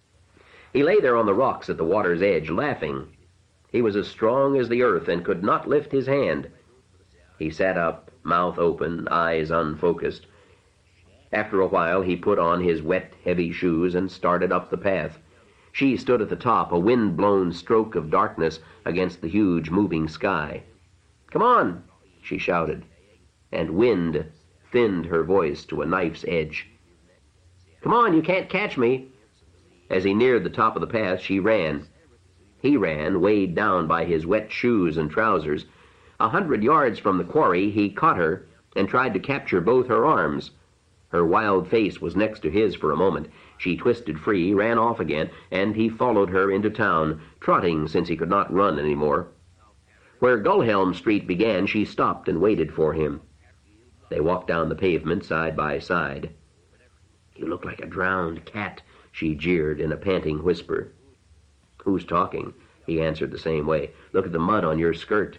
He lay there on the rocks at the water's edge, laughing. He was as strong as the earth and could not lift his hand. He sat up, mouth open, eyes unfocused. After a while he put on his wet, heavy shoes and started up the path. She stood at the top, a wind-blown stroke of darkness against the huge, moving sky. "Come on," she shouted, and wind thinned her voice to a knife's edge. "Come on, you can't catch me." As he neared the top of the path, she ran. He ran, weighed down by his wet shoes and trousers. A hundred yards from the quarry, he caught her and tried to capture both her arms. Her wild face was next to his for a moment. She twisted free, ran off again, and he followed her into town, trotting since he could not run any more. Where Gullhelm Street began, she stopped and waited for him. They walked down the pavement side by side. "You look like a drowned cat," she jeered in a panting whisper. "Who's talking?" He answered the same way. "Look at the mud on your skirt."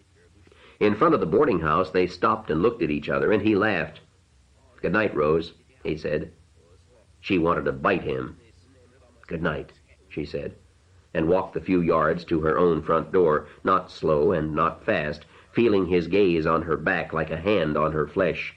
In front of the boarding house, they stopped and looked at each other, and he laughed. "Good night, Rose," he said. She wanted to bite him. "Good night," she said, and walked the few yards to her own front door, not slow and not fast, feeling his gaze on her back like a hand on her flesh.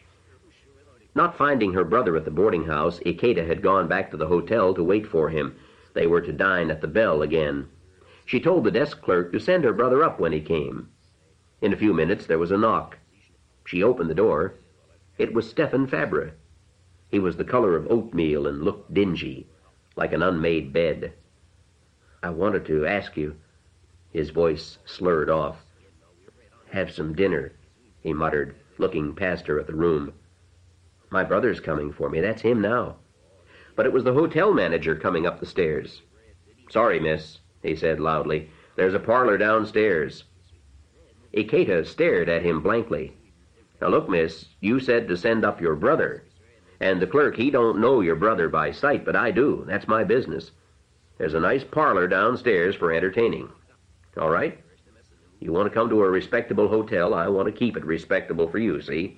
Not finding her brother at the boarding house, Ikeda had gone back to the hotel to wait for him. They were to dine at the Bell again. She told the desk clerk to send her brother up when he came. In a few minutes there was a knock. She opened the door. It was Stephan Fabre. He was the color of oatmeal and looked dingy, like an unmade bed. "I wanted to ask you," his voice slurred off. "Have some dinner," he muttered, looking past her at the room. "My brother's coming for me. That's him now." But it was the hotel manager coming up the stairs. "Sorry, miss," he said loudly. "There's a parlor downstairs." Ikeda stared at him blankly. "Now look, miss, you said to send up your brother. And the clerk, he don't know your brother by sight, but I do. That's my business. There's a nice parlor downstairs for entertaining. All right? You want to come to a respectable hotel, I want to keep it respectable for you, see?"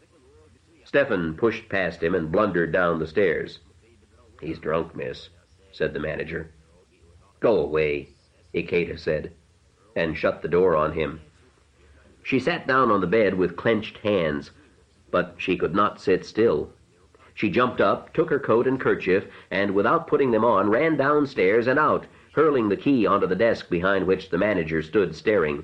Stephan pushed past him and blundered down the stairs. "He's drunk, miss," said the manager. "Go away," Ikeda said, and shut the door on him. She sat down on the bed with clenched hands, but she could not sit still. She jumped up, took her coat and kerchief, and without putting them on, ran downstairs and out, hurling the key onto the desk behind which the manager stood staring.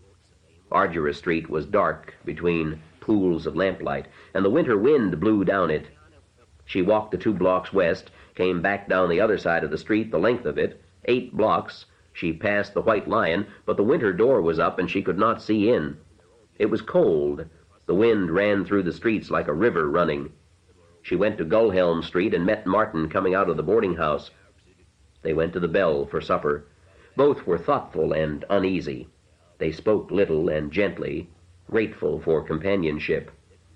Argyros Street was dark between pools of lamplight, and the winter wind blew down it. She walked the two blocks west, came back down the other side of the street, the length of it, eight blocks. She passed the White Lion, but the winter door was up and she could not see in. It was cold. The wind ran through the streets like a river running. She went to Gullhelm Street and met Martin coming out of the boarding house. They went to the Bell for supper. Both were thoughtful and uneasy. They spoke little and gently, grateful for companionship.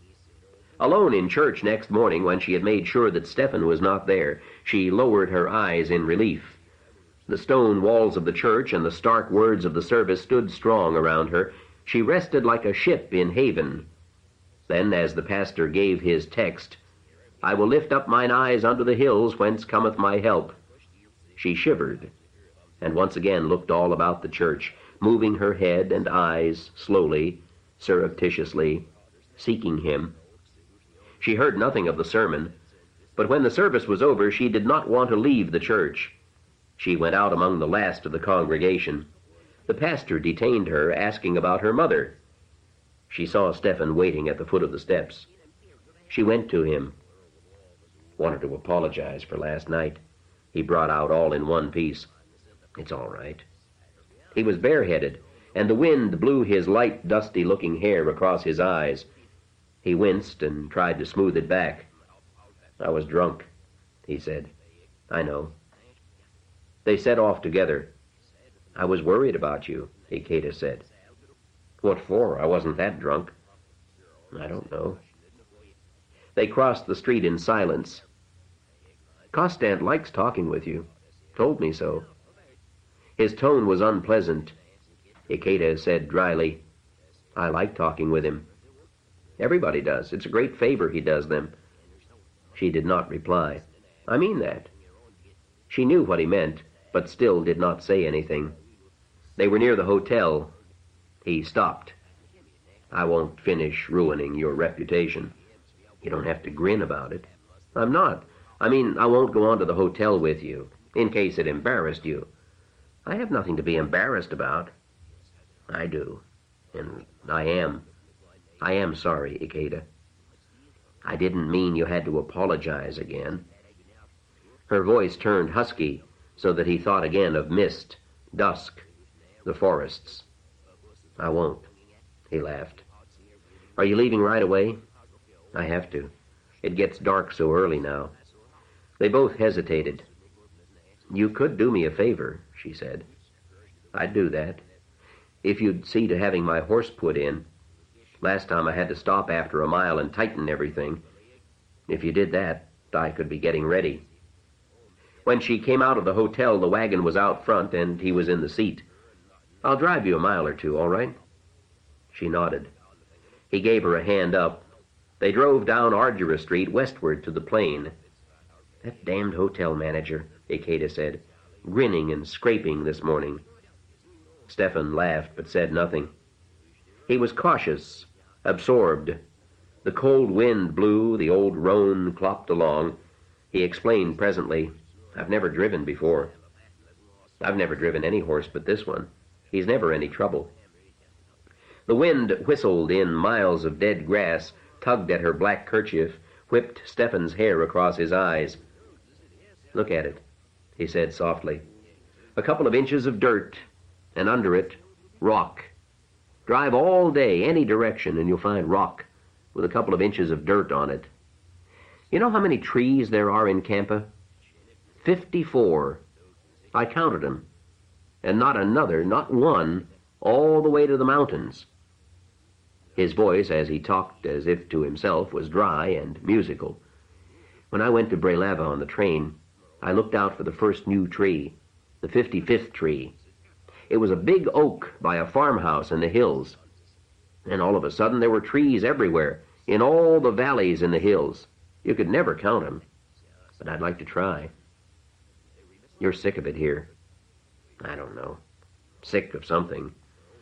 Alone in church next morning, when she had made sure that Stephan was not there, she lowered her eyes in relief. The stone walls of the church and the stark words of the service stood strong around her. She rested like a ship in haven. Then, as the pastor gave his text, "I will lift up mine eyes unto the hills, whence cometh my help," she shivered, and once again looked all about the church, moving her head and eyes slowly, surreptitiously, seeking him. She heard nothing of the sermon, but when the service was over, she did not want to leave the church. She went out among the last of the congregation. The pastor detained her, asking about her mother. She saw Stephan waiting at the foot of the steps. She went to him. "Wanted to apologize for last night," he brought out all in one piece. "It's all right." He was bareheaded, and the wind blew his light, dusty-looking hair across his eyes. He winced and tried to smooth it back. "I was drunk," he said. "I know." They set off together. "I was worried about you," Ikeda said. "What for? I wasn't that drunk." "I don't know." They crossed the street in silence. "Constant likes talking with you. Told me so." His tone was unpleasant. Ikeda said dryly, "I like talking with him." "Everybody does. It's a great favor he does them." She did not reply. "I mean that." She knew what he meant, but still did not say anything. They were near the hotel. He stopped. "I won't finish ruining your reputation." "You don't have to grin about it." "I'm not. I mean, I won't go on to the hotel with you, in case it embarrassed you." "I have nothing to be embarrassed about." "I do. And I am. I am sorry, Ikeda. I didn't mean you had to apologize again." Her voice turned husky so that he thought again of mist, dusk, the forests. "I won't," he laughed. "Are you leaving right away?" "I have to. It gets dark so early now." They both hesitated. "You could do me a favor," she said. "I'd do that. If you'd see to having my horse put in. Last time I had to stop after a mile and tighten everything. If you did that, I could be getting ready." When she came out of the hotel, the wagon was out front and he was in the seat. "I'll drive you a mile or two, all right?" She nodded. He gave her a hand up. They drove down Ardura Street westward to the plain. "That damned hotel manager," Ikeda said, "grinning and scraping this morning." Stefan laughed but said nothing. He was cautious, absorbed. The cold wind blew, the old roan clopped along. He explained presently, "I've never driven before. I've never driven any horse but this one. He's never any trouble." The wind whistled in miles of dead grass, tugged at her black kerchief, whipped Stefan's hair across his eyes. "Look at it," he said softly. "A couple of inches of dirt, and under it, rock. Drive all day, any direction, and you'll find rock with a couple of inches of dirt on it. You know how many trees there are in Campa? Fifty-four. I counted them. And not another, not one, all the way to the mountains." His voice, as he talked as if to himself, was dry and musical. "When I went to Brelava on the train, I looked out for the first new tree, the fifty-fifth tree. It was a big oak by a farmhouse in the hills. And all of a sudden there were trees everywhere, in all the valleys in the hills. You could never count them. But I'd like to try." "You're sick of it here." "I don't know. Sick of something.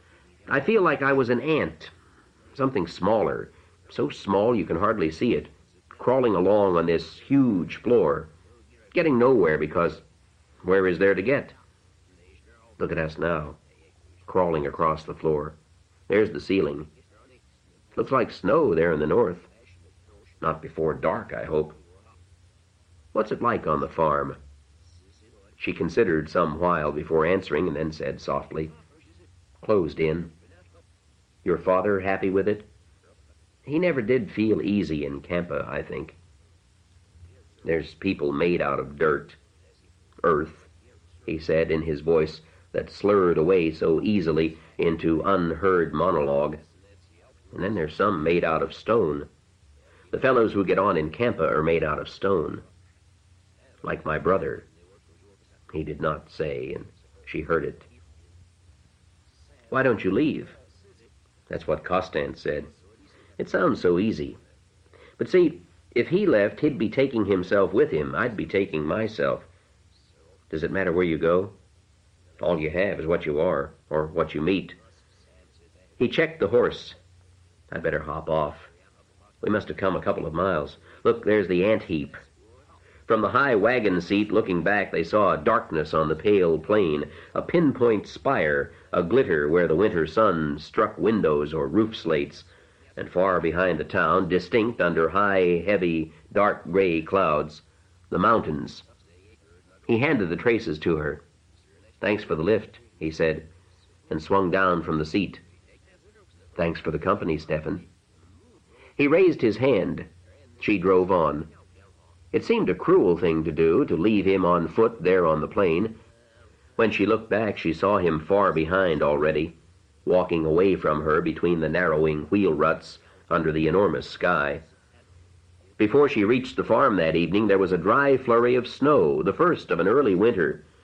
I feel like I was an ant, something smaller, so small you can hardly see it, crawling along on this huge floor, getting nowhere because where is there to get? Look at us now, crawling across the floor. There's the ceiling. Looks like snow there in the north. Not before dark, I hope. What's it like on the farm?" She considered some while before answering, and then said softly, "Closed in." "Your father happy with it?" "He never did feel easy in Campa, I think. There's people made out of dirt, earth," he said in his voice that slurred away so easily into unheard monologue. "And then there's some made out of stone. The fellows who get on in Campa are made out of stone. Like my brother." He did not say, and she heard it. "Why don't you leave?" "That's what Costant said. It sounds so easy. But see, if he left, he'd be taking himself with him. I'd be taking myself. Does it matter where you go? All you have is what you are, or what you meet." He checked the horse. "I'd better hop off. We must have come a couple of miles. Look, there's the ant heap." From the high wagon seat, looking back, they saw a darkness on the pale plain, a pinpoint spire, a glitter where the winter sun struck windows or roof slates, and far behind the town, distinct under high, heavy, dark gray clouds, the mountains. He handed the traces to her. "Thanks for the lift," he said, and swung down from the seat. "Thanks for the company, Stefan." He raised his hand. She drove on. It seemed a cruel thing to do, to leave him on foot there on the plain. When she looked back, she saw him far behind already, walking away from her between the narrowing wheel ruts under the enormous sky. Before she reached the farm that evening, there was a dry flurry of snow, the first of an early winter.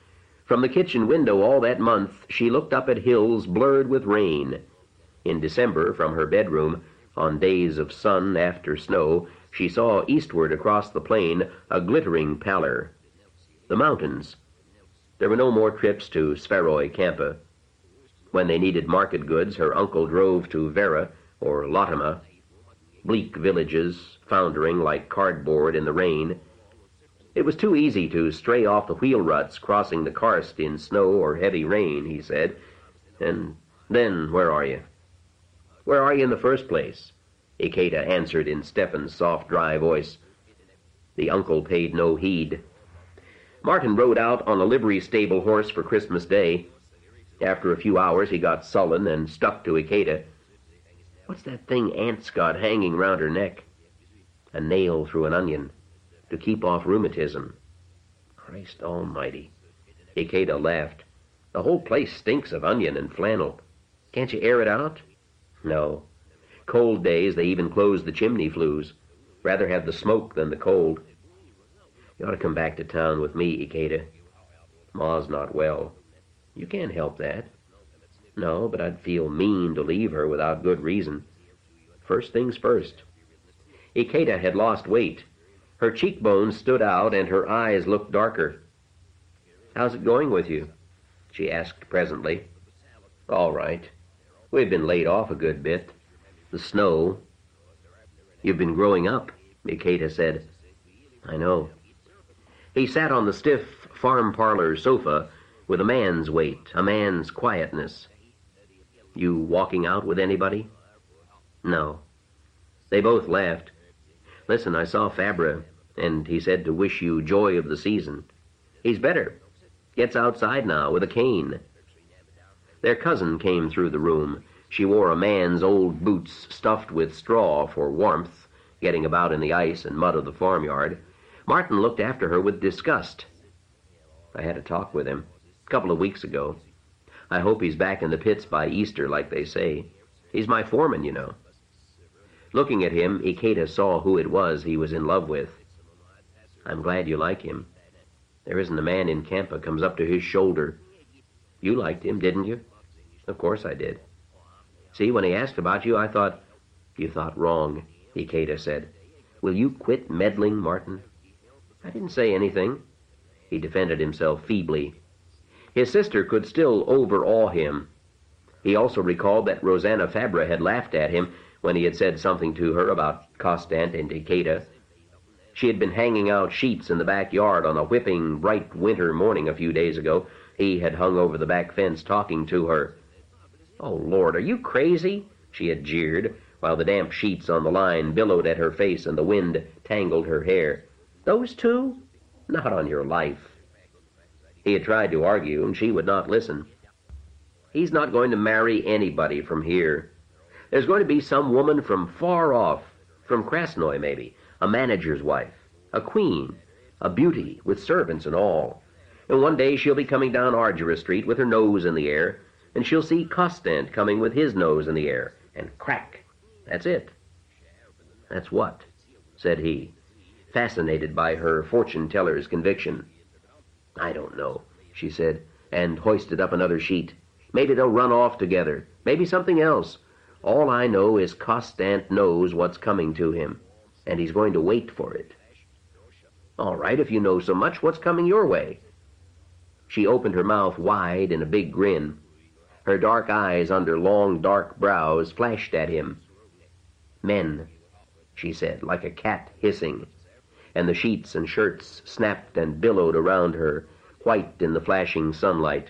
From the kitchen window all that month, she looked up at hills blurred with rain. In December, from her bedroom, on days of sun after snow, she saw eastward across the plain a glittering pallor. The mountains. There were no more trips to Sveroi Campa. When they needed market goods, her uncle drove to Vera or Lottima, bleak villages foundering like cardboard in the rain. It was too easy to stray off the wheel ruts crossing the karst in snow or heavy rain, he said. And then, where are you? Where are you in the first place? Ikeda answered in Stefan's soft, dry voice. The uncle paid no heed. Martin rode out on a livery stable horse for Christmas Day. After a few hours, he got sullen and stuck to Ikeda. What's that thing Aunt's got hanging round her neck? A nail through an onion, to keep off rheumatism. Christ almighty. Ikeda laughed. The whole place stinks of onion and flannel. Can't you air it out? No. Cold days, they even close the chimney flues. Rather have the smoke than the cold. You ought to come back to town with me, Ikeda. Ma's not well. You can't help that. No, but I'd feel mean to leave her without good reason. First things first. Ikeda had lost weight. Her cheekbones stood out and her eyes looked darker. How's it going with you? She asked presently. All right. We've been laid off a good bit. The snow. You've been growing up, Ikeda said. I know. He sat on the stiff farm parlor sofa with a man's weight, a man's quietness. You walking out with anybody? No. They both laughed. Listen, I saw Fabra, and he said to wish you joy of the season. He's better. Gets outside now with a cane. Their cousin came through the room. She wore a man's old boots stuffed with straw for warmth, getting about in the ice and mud of the farmyard. Martin looked after her with disgust. I had a talk with him a couple of weeks ago. I hope he's back in the pits by Easter, like they say. He's my foreman, you know. Looking at him, Ikeda saw who it was he was in love with. I'm glad you like him. There isn't a man in Campa comes up to his shoulder. You liked him, didn't you? Of course I did. See, when he asked about you, I thought, you thought wrong, Ikeda said. Will you quit meddling, Martin? I didn't say anything. He defended himself feebly. His sister could still overawe him. He also recalled that Rosanna Fabra had laughed at him when he had said something to her about Costant and Ikeda. She had been hanging out sheets in the backyard on a whipping, bright winter morning a few days ago. He had hung over the back fence talking to her. Oh, Lord, are you crazy? She had jeered, while the damp sheets on the line billowed at her face and the wind tangled her hair. Those two? Not on your life. He had tried to argue, and she would not listen. He's not going to marry anybody from here. There's going to be some woman from far off, from Krasnoy maybe, a manager's wife, a queen, a beauty with servants and all. And one day she'll be coming down Argyra Street with her nose in the air, and she'll see Costant coming with his nose in the air, and crack. That's it. That's what? Said he, fascinated by her fortune-teller's conviction. I don't know, she said, and hoisted up another sheet. Maybe they'll run off together. Maybe something else. All I know is Costant knows what's coming to him, and he's going to wait for it. All right, if you know so much, what's coming your way? She opened her mouth wide in a big grin. Her dark eyes under long, dark brows flashed at him. Men, she said, like a cat hissing, and the sheets and shirts snapped and billowed around her, white in the flashing sunlight.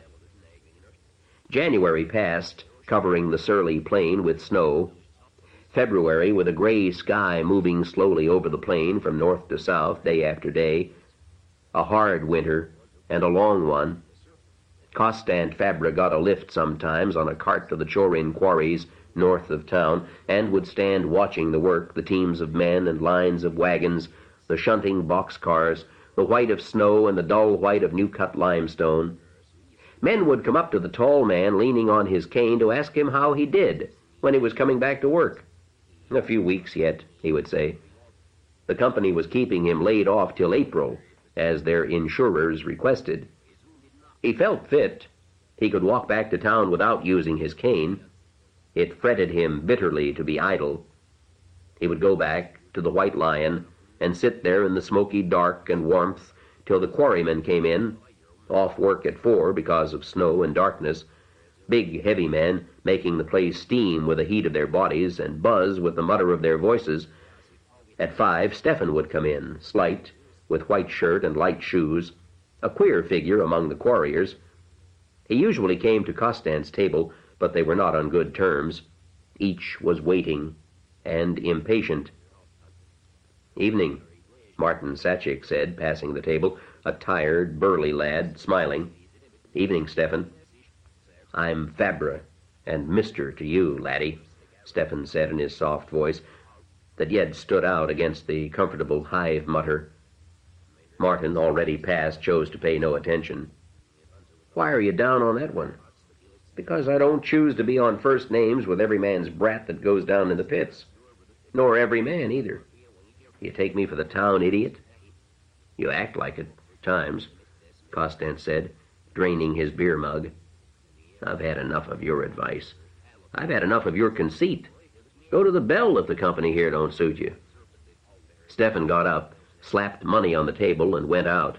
January passed, covering the surly plain with snow. February, with a gray sky moving slowly over the plain from north to south day after day. A hard winter, and a long one. Costant Fabra got a lift sometimes on a cart to the Chorin quarries north of town, and would stand watching the work, the teams of men and lines of wagons, the shunting boxcars, the white of snow and the dull white of new-cut limestone. Men would come up to the tall man leaning on his cane to ask him how he did when he was coming back to work. A few weeks yet, he would say. The company was keeping him laid off till April, as their insurers requested. He felt fit. He could walk back to town without using his cane. It fretted him bitterly to be idle. He would go back to the White Lion and sit there in the smoky dark and warmth till the quarrymen came in, off work at four because of snow and darkness, big heavy men making the place steam with the heat of their bodies and buzz with the mutter of their voices. At five, Stephen would come in, slight, with white shirt and light shoes, a queer figure among the quarriers. He usually came to Costan's table, but they were not on good terms. Each was waiting and impatient. "Evening," Martin Sachik said, passing the table, a tired, burly lad, smiling. "Evening, Stephen." "I'm Fabra, and Mister to you, laddie," Stephen said in his soft voice, that yet stood out against the comfortable hive mutter. Martin, already past, chose to pay no attention. "Why are you down on that one?" "Because I don't choose to be on first names with every man's brat that goes down in the pits. Nor every man, either. You take me for the town idiot?" "You act like it, times," Costan said, draining his beer mug. "I've had enough of your advice. I've had enough of your conceit. Go to the Bell if the company here don't suit you." Stephen got up, slapped money on the table, and went out.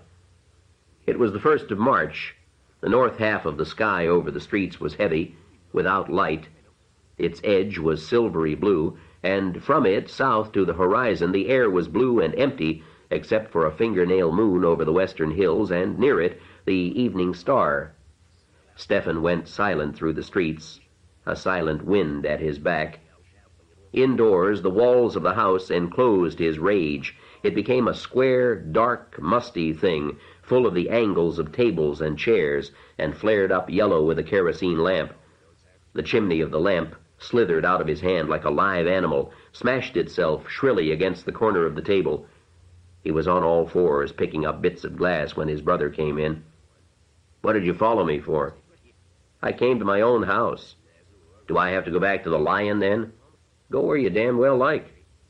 It was the first of March. The north half of the sky over the streets was heavy, without light. Its edge was silvery blue, and from it south to the horizon the air was blue and empty, except for a fingernail moon over the western hills, and near it the evening star. Stephen went silent through the streets, a silent wind at his back. Indoors, the walls of the house enclosed his rage. It became a square, dark, musty thing, full of the angles of tables and chairs, and flared up yellow with a kerosene lamp. The chimney of the lamp slithered out of his hand like a live animal, smashed itself shrilly against the corner of the table. He was on all fours, picking up bits of glass when his brother came in. "What did you follow me for?" "I came to my own house." "Do I have to go back to the Lion, then?" "Go where you damn well like."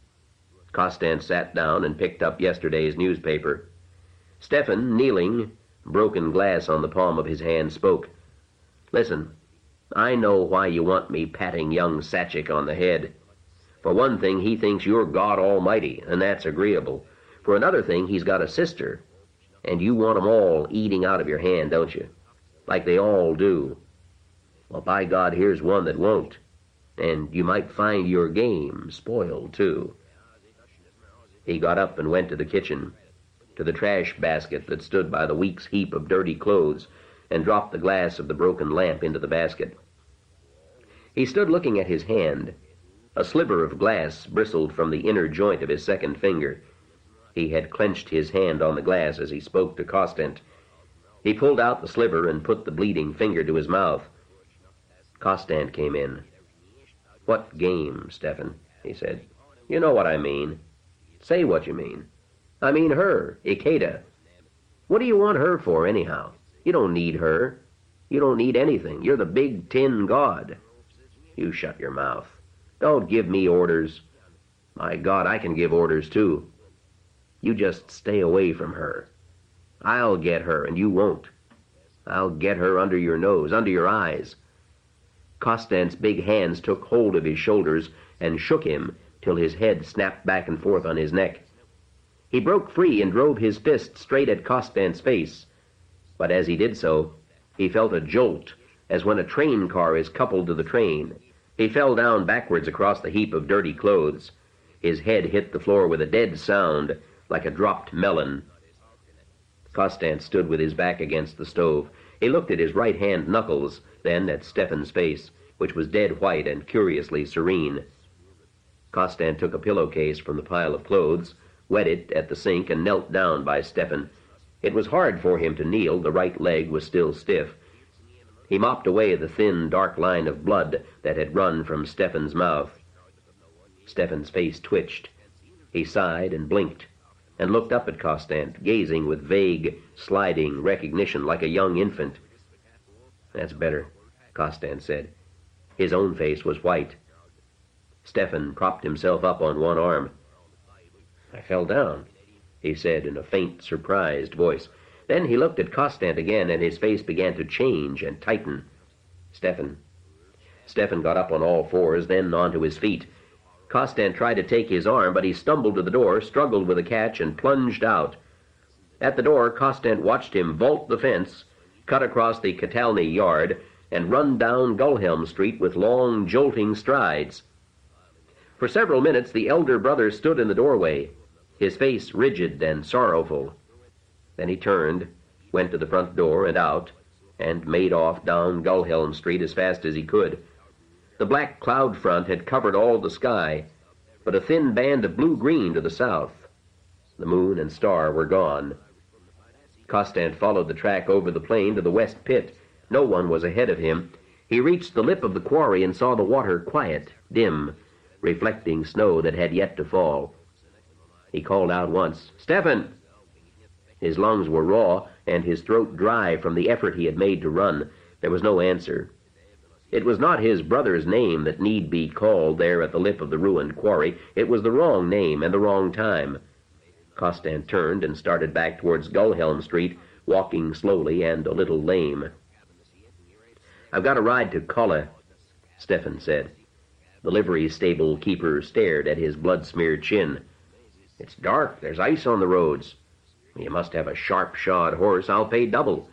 Costan sat down and picked up yesterday's newspaper. Stephen, kneeling, broken glass on the palm of his hand, spoke. "Listen, I know why you want me patting young Sachik on the head. For one thing, he thinks you're God Almighty, and that's agreeable. For another thing, he's got a sister, and you want 'em all eating out of your hand, don't you? Like they all do. Well, by God, here's one that won't. And you might find your game spoiled, too." He got up and went to the kitchen, to the trash basket that stood by the week's heap of dirty clothes, and dropped the glass of the broken lamp into the basket. He stood looking at his hand. A sliver of glass bristled from the inner joint of his second finger. He had clenched his hand on the glass as he spoke to Costant. He pulled out the sliver and put the bleeding finger to his mouth. Costant came in. "What game, Stephen?" he said. "You know what I mean. Say what you mean." "I mean her, Ikeda. What do you want her for, anyhow? You don't need her. You don't need anything. You're the big tin god." "You shut your mouth. Don't give me orders. My God, I can give orders, too. You just stay away from her. I'll get her, and you won't. I'll get her under your nose, under your eyes." Costant's big hands took hold of his shoulders and shook him till his head snapped back and forth on his neck. He broke free and drove his fist straight at Costant's face. But as he did so, he felt a jolt, as when a train car is coupled to the train. He fell down backwards across the heap of dirty clothes. His head hit the floor with a dead sound, like a dropped melon. Costant stood with his back against the stove. He looked at his right-hand knuckles, then at Stephen's face, which was dead white and curiously serene. Costant took a pillowcase from the pile of clothes, wet it at the sink, and knelt down by Stephen. It was hard for him to kneel. The right leg was still stiff. He mopped away the thin, dark line of blood that had run from Stephen's mouth. Stephen's face twitched. He sighed and blinked, and looked up at Costant, gazing with vague, sliding recognition like a young infant. "That's better," Costant said. His own face was white. Stephen propped himself up on one arm. "I fell down," he said in a faint, surprised voice. Then he looked at Costant again, and his face began to change and tighten. Stefan. Stefan got up on all fours, then onto his feet. Costant tried to take his arm, but he stumbled to the door, struggled with the catch, and plunged out. At the door, Costant watched him vault the fence, cut across the Catalny yard, and run down Gullhelm Street with long, jolting strides. For several minutes the elder brother stood in the doorway, his face rigid and sorrowful. Then he turned, went to the front door and out, and made off down Gullhelm Street as fast as he could. The black cloud front had covered all the sky, but a thin band of blue-green to the south. The moon and star were gone. Costant followed the track over the plain to the west pit. No one was ahead of him. He reached the lip of the quarry and saw the water quiet, dim, reflecting snow that had yet to fall. He called out once, "Stefan!" His lungs were raw and his throat dry from the effort he had made to run. There was no answer. It was not his brother's name that need be called there at the lip of the ruined quarry. It was the wrong name and the wrong time. Costant turned and started back towards Gullhelm Street, walking slowly and a little lame. "I've got a ride to Colle," Stefan said. The livery stable keeper stared at his blood-smeared chin. "It's dark. There's ice on the roads. You must have a sharp-shod horse. I'll pay double."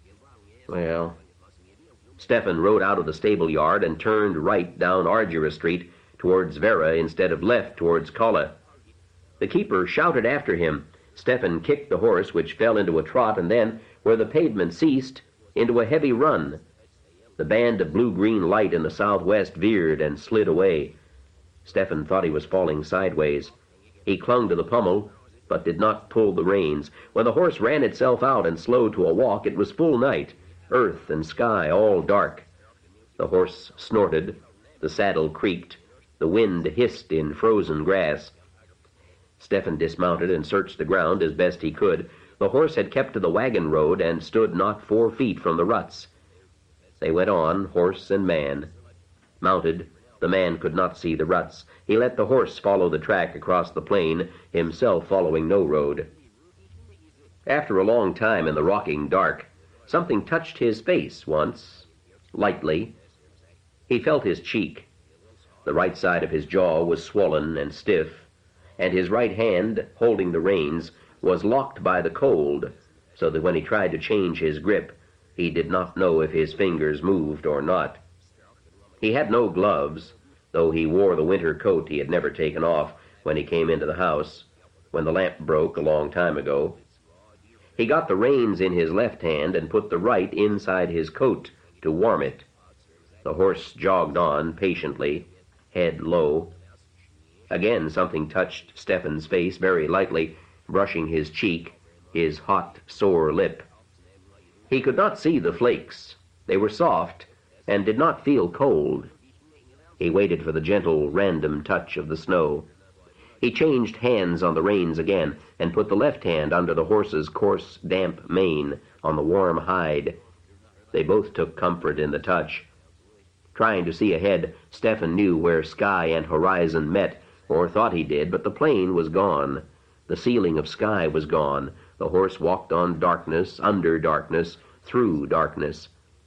Well... Stefan rode out of the stable yard and turned right down Argyre Street towards Vera instead of left towards Colle. The keeper shouted after him. Stefan kicked the horse, which fell into a trot, and then, where the pavement ceased, into a heavy run. The band of blue-green light in the southwest veered and slid away. Stefan thought he was falling sideways. He clung to the pommel, but did not pull the reins. When the horse ran itself out and slowed to a walk, it was full night, earth and sky all dark. The horse snorted, the saddle creaked, the wind hissed in frozen grass. Stefan dismounted and searched the ground as best he could. The horse had kept to the wagon road and stood not four feet from the ruts. They went on, horse and man. Mounted, the man could not see the ruts. He let the horse follow the track across the plain, himself following no road. After a long time in the rocking dark, something touched his face once, lightly. He felt his cheek. The right side of his jaw was swollen and stiff, and his right hand, holding the reins, was locked by the cold, so that when he tried to change his grip, he did not know if his fingers moved or not. He had no gloves, though he wore the winter coat he had never taken off when he came into the house, when the lamp broke a long time ago. He got the reins in his left hand and put the right inside his coat to warm it. The horse jogged on patiently, head low. Again something touched Stefan's face very lightly, brushing his cheek, his hot, sore lip. He could not see the flakes. They were soft and did not feel cold. He waited for the gentle, random touch of the snow. He changed hands on the reins again and put the left hand under the horse's coarse, damp mane on the warm hide. They both took comfort in the touch. Trying to see ahead, Stefan knew where sky and horizon met, or thought he did, but the plain was gone. The ceiling of sky was gone. The horse walked on darkness, under darkness, through darkness.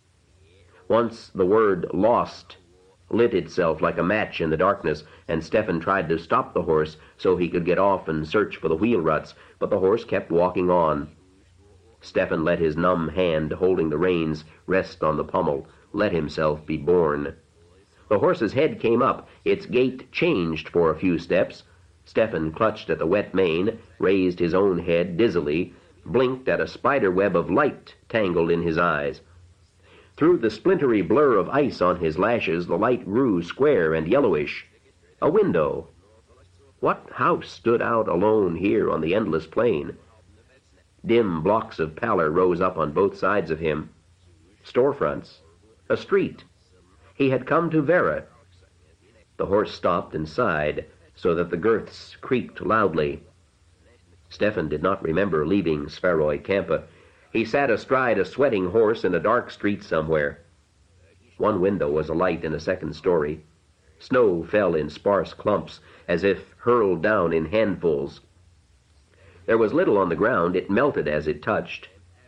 Once the word "lost" lit itself like a match in the darkness, and Stefan tried to stop the horse so he could get off and search for the wheel ruts, but the horse kept walking on. Stefan let his numb hand holding the reins rest on the pommel, let himself be borne. The horse's head came up, its gait changed for a few steps. Stefan clutched at the wet mane, raised his own head dizzily, blinked at a spider web of light tangled in his eyes. Through the splintery blur of ice on his lashes, the light grew square and yellowish. A window. What house stood out alone here on the endless plain? Dim blocks of pallor rose up on both sides of him. Storefronts. A street. He had come to Vera. The horse stopped and sighed, so that the girths creaked loudly. Stefan did not remember leaving Sveroi Campa. He sat astride a sweating horse in a dark street somewhere. One window was alight in a second story. Snow fell in sparse clumps, as if hurled down in handfuls. There was little on the ground. It melted as it touched.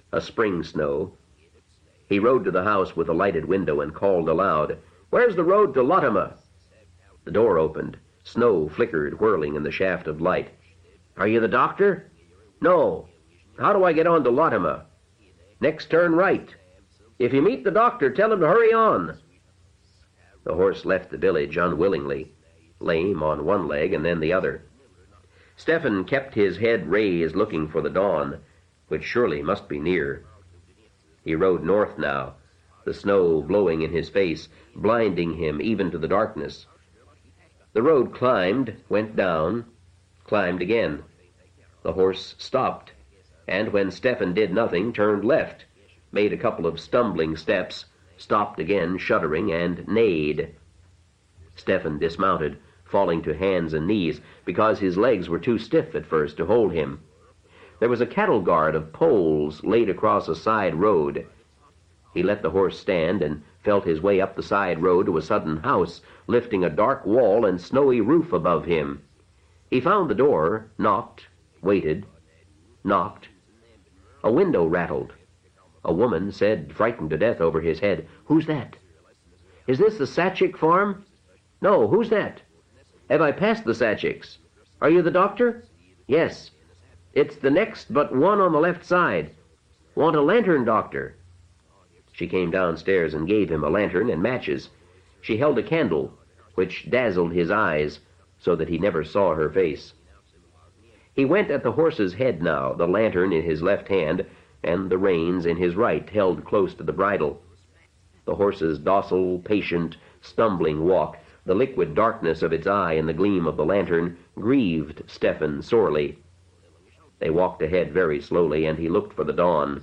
a spring snow. He rode to the house with a lighted window and called aloud, "Where's the road to Latimer?" The door opened. Snow flickered, whirling in the shaft of light. "Are you the doctor?" "No. How do I get on to Latimer?" "Next turn right. If you meet the doctor, tell him to hurry on." The horse left the village unwillingly, lame on one leg and then the other. Stephen kept his head raised, looking for the dawn, which surely must be near. He rode north now, the snow blowing in his face, blinding him even to the darkness. The road climbed, went down, climbed again. The horse stopped, and when Stephen did nothing, turned left, made a couple of stumbling steps, stopped again, shuddering, and neighed. Stephen dismounted, falling to hands and knees, because his legs were too stiff at first to hold him. There was a cattle guard of poles laid across a side road. He let the horse stand and felt his way up the side road to a sudden house, lifting a dark wall and snowy roof above him. He found the door, knocked, waited, knocked. A window rattled. A woman said, frightened to death over his head, "Who's that?" "Is this the Satchik farm?" "No, who's that?" "Have I passed the Satchiks?" "Are you the doctor?" "Yes." "It's the next but one on the left side. Want a lantern, doctor?" She came downstairs and gave him a lantern and matches. She held a candle, which dazzled his eyes so that he never saw her face. He went at the horse's head now, the lantern in his left hand, and the reins in his right, held close to the bridle. The horse's docile, patient, stumbling walk, the liquid darkness of its eye and the gleam of the lantern, grieved Stephen sorely. They walked ahead very slowly, and he looked for the dawn.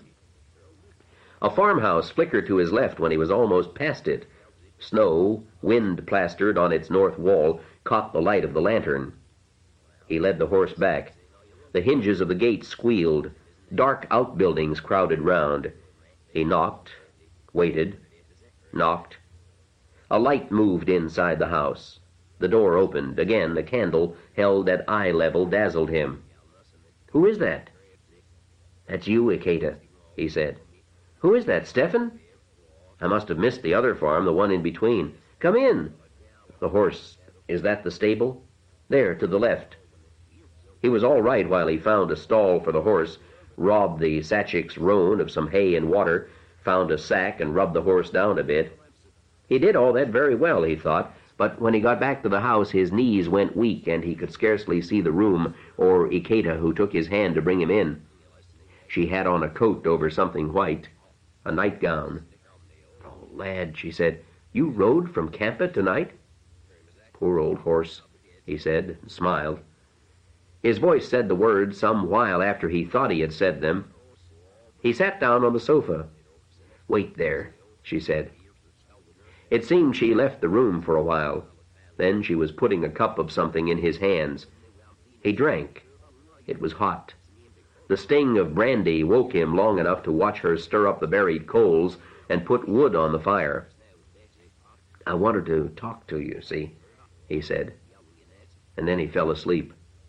A farmhouse flickered to his left when he was almost past it. Snow, wind-plastered on its north wall, caught the light of the lantern. He led the horse back. The hinges of the gate squealed. Dark outbuildings crowded round. He knocked, waited, knocked. A light moved inside the house. The door opened. Again, a candle held at eye level dazzled him. "Who is that?" "That's you, Ikeda," he said. "Who is that, Stephen?" "I must have missed the other farm, the one in between." "Come in." The horse, "Is that the stable?" "There, to the left." He was all right while he found a stall for the horse, robbed the Satchik's roan of some hay and water, found a sack and rubbed the horse down a bit. He did all that very well, he thought, but when he got back to the house his knees went weak and he could scarcely see the room or Ikeda, who took his hand to bring him in. She had on a coat over something white, a nightgown. "Oh, lad," she said, "you rode from Campa tonight?" "Poor old horse," he said, and smiled. His voice said the words some while after he thought he had said them. He sat down on the sofa. "Wait there," she said. It seemed she left the room for a while. Then she was putting a cup of something in his hands. He drank. It was hot. The sting of brandy woke him long enough to watch her stir up the buried coals and put wood on the fire. "I wanted to talk to you, see," he said. And then he fell asleep.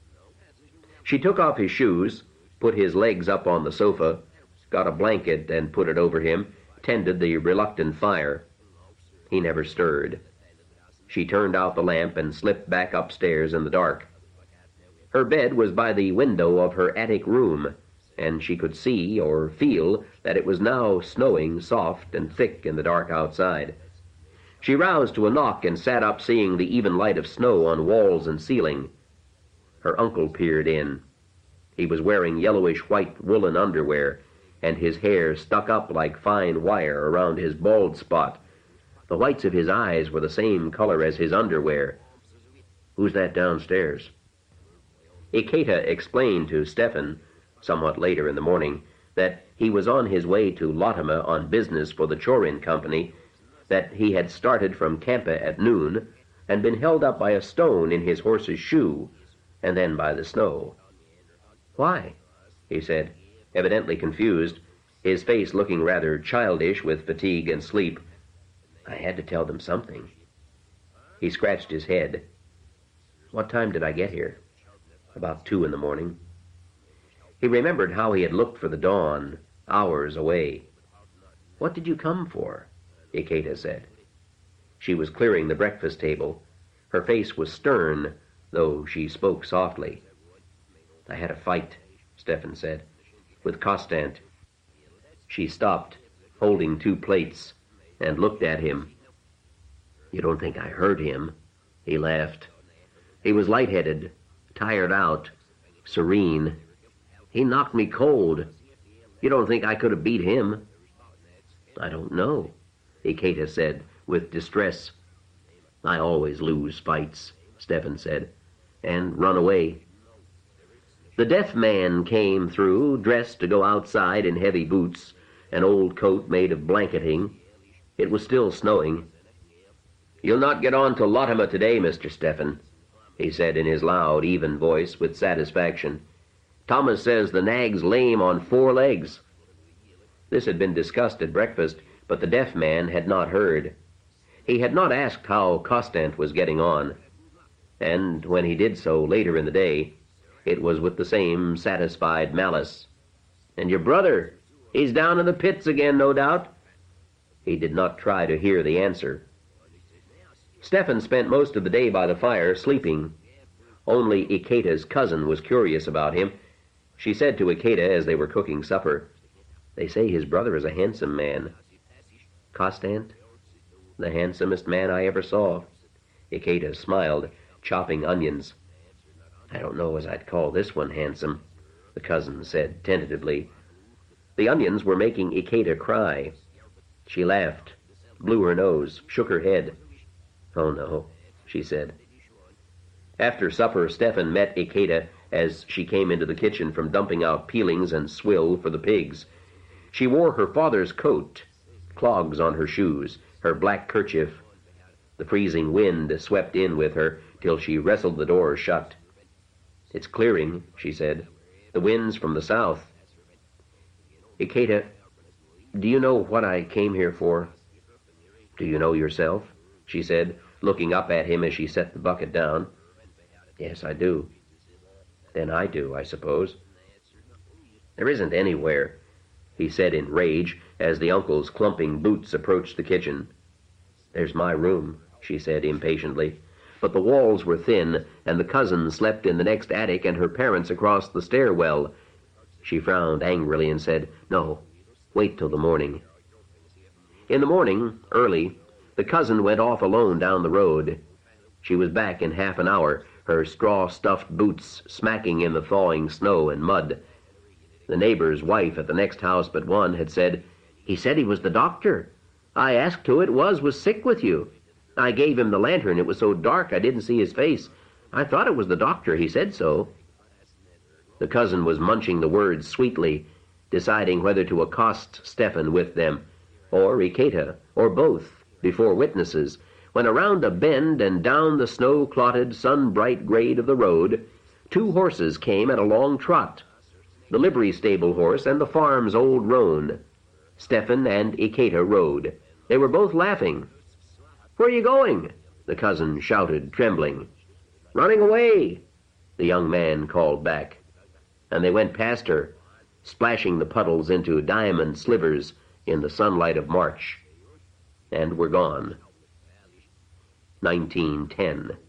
She took off his shoes, put his legs up on the sofa, got a blanket and put it over him, tended the reluctant fire. He never stirred. She turned out the lamp and slipped back upstairs in the dark. Her bed was by the window of her attic room, and she could see or feel that it was now snowing soft and thick in the dark outside. She roused to a knock and sat up, seeing the even light of snow on walls and ceiling. Her uncle peered in. He was wearing yellowish-white woolen underwear, and his hair stuck up like fine wire around his bald spot. The whites of his eyes were the same color as his underwear. "Who's that downstairs?" Ikeda explained to Stephen, somewhat later in the morning, that he was on his way to Latimer on business for the Chorin Company, that he had started from Campa at noon and been held up by a stone in his horse's shoe, and then by the snow. "Why?" he said, evidently confused, his face looking rather childish with fatigue and sleep. "I had to tell them something." He scratched his head. "What time did I get here?" "About two in the morning." He remembered how he had looked for the dawn, hours away. "What did you come for?" Ikeita said. She was clearing the breakfast table. Her face was stern, though she spoke softly. "I had a fight," Stefan said, "with Kostant." She stopped, holding two plates, and looked at him. "You don't think I hurt him?" He laughed. He was lightheaded, tired out, serene. "He knocked me cold. You don't think I could have beat him?" "I don't know," Ikeita said with distress. "I always lose fights," Stefan said, and run away. The deaf man came through, dressed to go outside in heavy boots, an old coat made of blanketing. It was still snowing. "You'll not get on to Latimer today, Mister Stefan," he said in his loud, even voice with satisfaction. "Thomas says the nag's lame on four legs." This had been discussed at breakfast, but the deaf man had not heard. He had not asked how Kostant was getting on, and when he did so later in the day, it was with the same satisfied malice. "And your brother? He's down in the pits again, no doubt?" He did not try to hear the answer. Stefan spent most of the day by the fire, sleeping. Only Ikeita's cousin was curious about him. She said to Ikeita as they were cooking supper, "They say his brother is a handsome man." "Kostant? The handsomest man I ever saw." Ikeita smiled, chopping onions. "I don't know as I'd call this one handsome," the cousin said tentatively. The onions were making Ikeita cry. She laughed, blew her nose, shook her head. "Oh no," she said. After supper, Stefan met Ikeita as she came into the kitchen from dumping out peelings and swill for the pigs. She wore her father's coat, clogs on her shoes, her black kerchief. The freezing wind swept in with her till she wrestled the door shut. "It's clearing," she said. "The wind's from the south." "Ikeita, do you know what I came here for?" "Do you know yourself?" she said, looking up at him as she set the bucket down. "Yes, I do." "Then I do, I suppose." "There isn't anywhere," he said in rage as the uncle's clumping boots approached the kitchen. "There's my room," she said impatiently. But the walls were thin, and the cousin slept in the next attic and her parents across the stairwell. She frowned angrily and said, "No, wait till the morning." In the morning, early, the cousin went off alone down the road. She was back in half an hour, her straw-stuffed boots smacking in the thawing snow and mud. The neighbor's wife at the next house but one had said, "He said he was the doctor. I asked who it was was sick with you. I gave him the lantern. It was so dark I didn't see his face. I thought it was the doctor. He said so." The cousin was munching the words sweetly, deciding whether to accost Stefan with them, or Ikeita, or both, before witnesses, when around a bend and down the snow-clotted, sun-bright grade of the road, two horses came at a long trot, the livery stable horse and the farm's old roan. Stefan and Ikeita rode. They were both laughing. "Where are you going?" the cousin shouted, trembling. "Running away," the young man called back. And they went past her, splashing the puddles into diamond slivers in the sunlight of March, and were gone. nineteen ten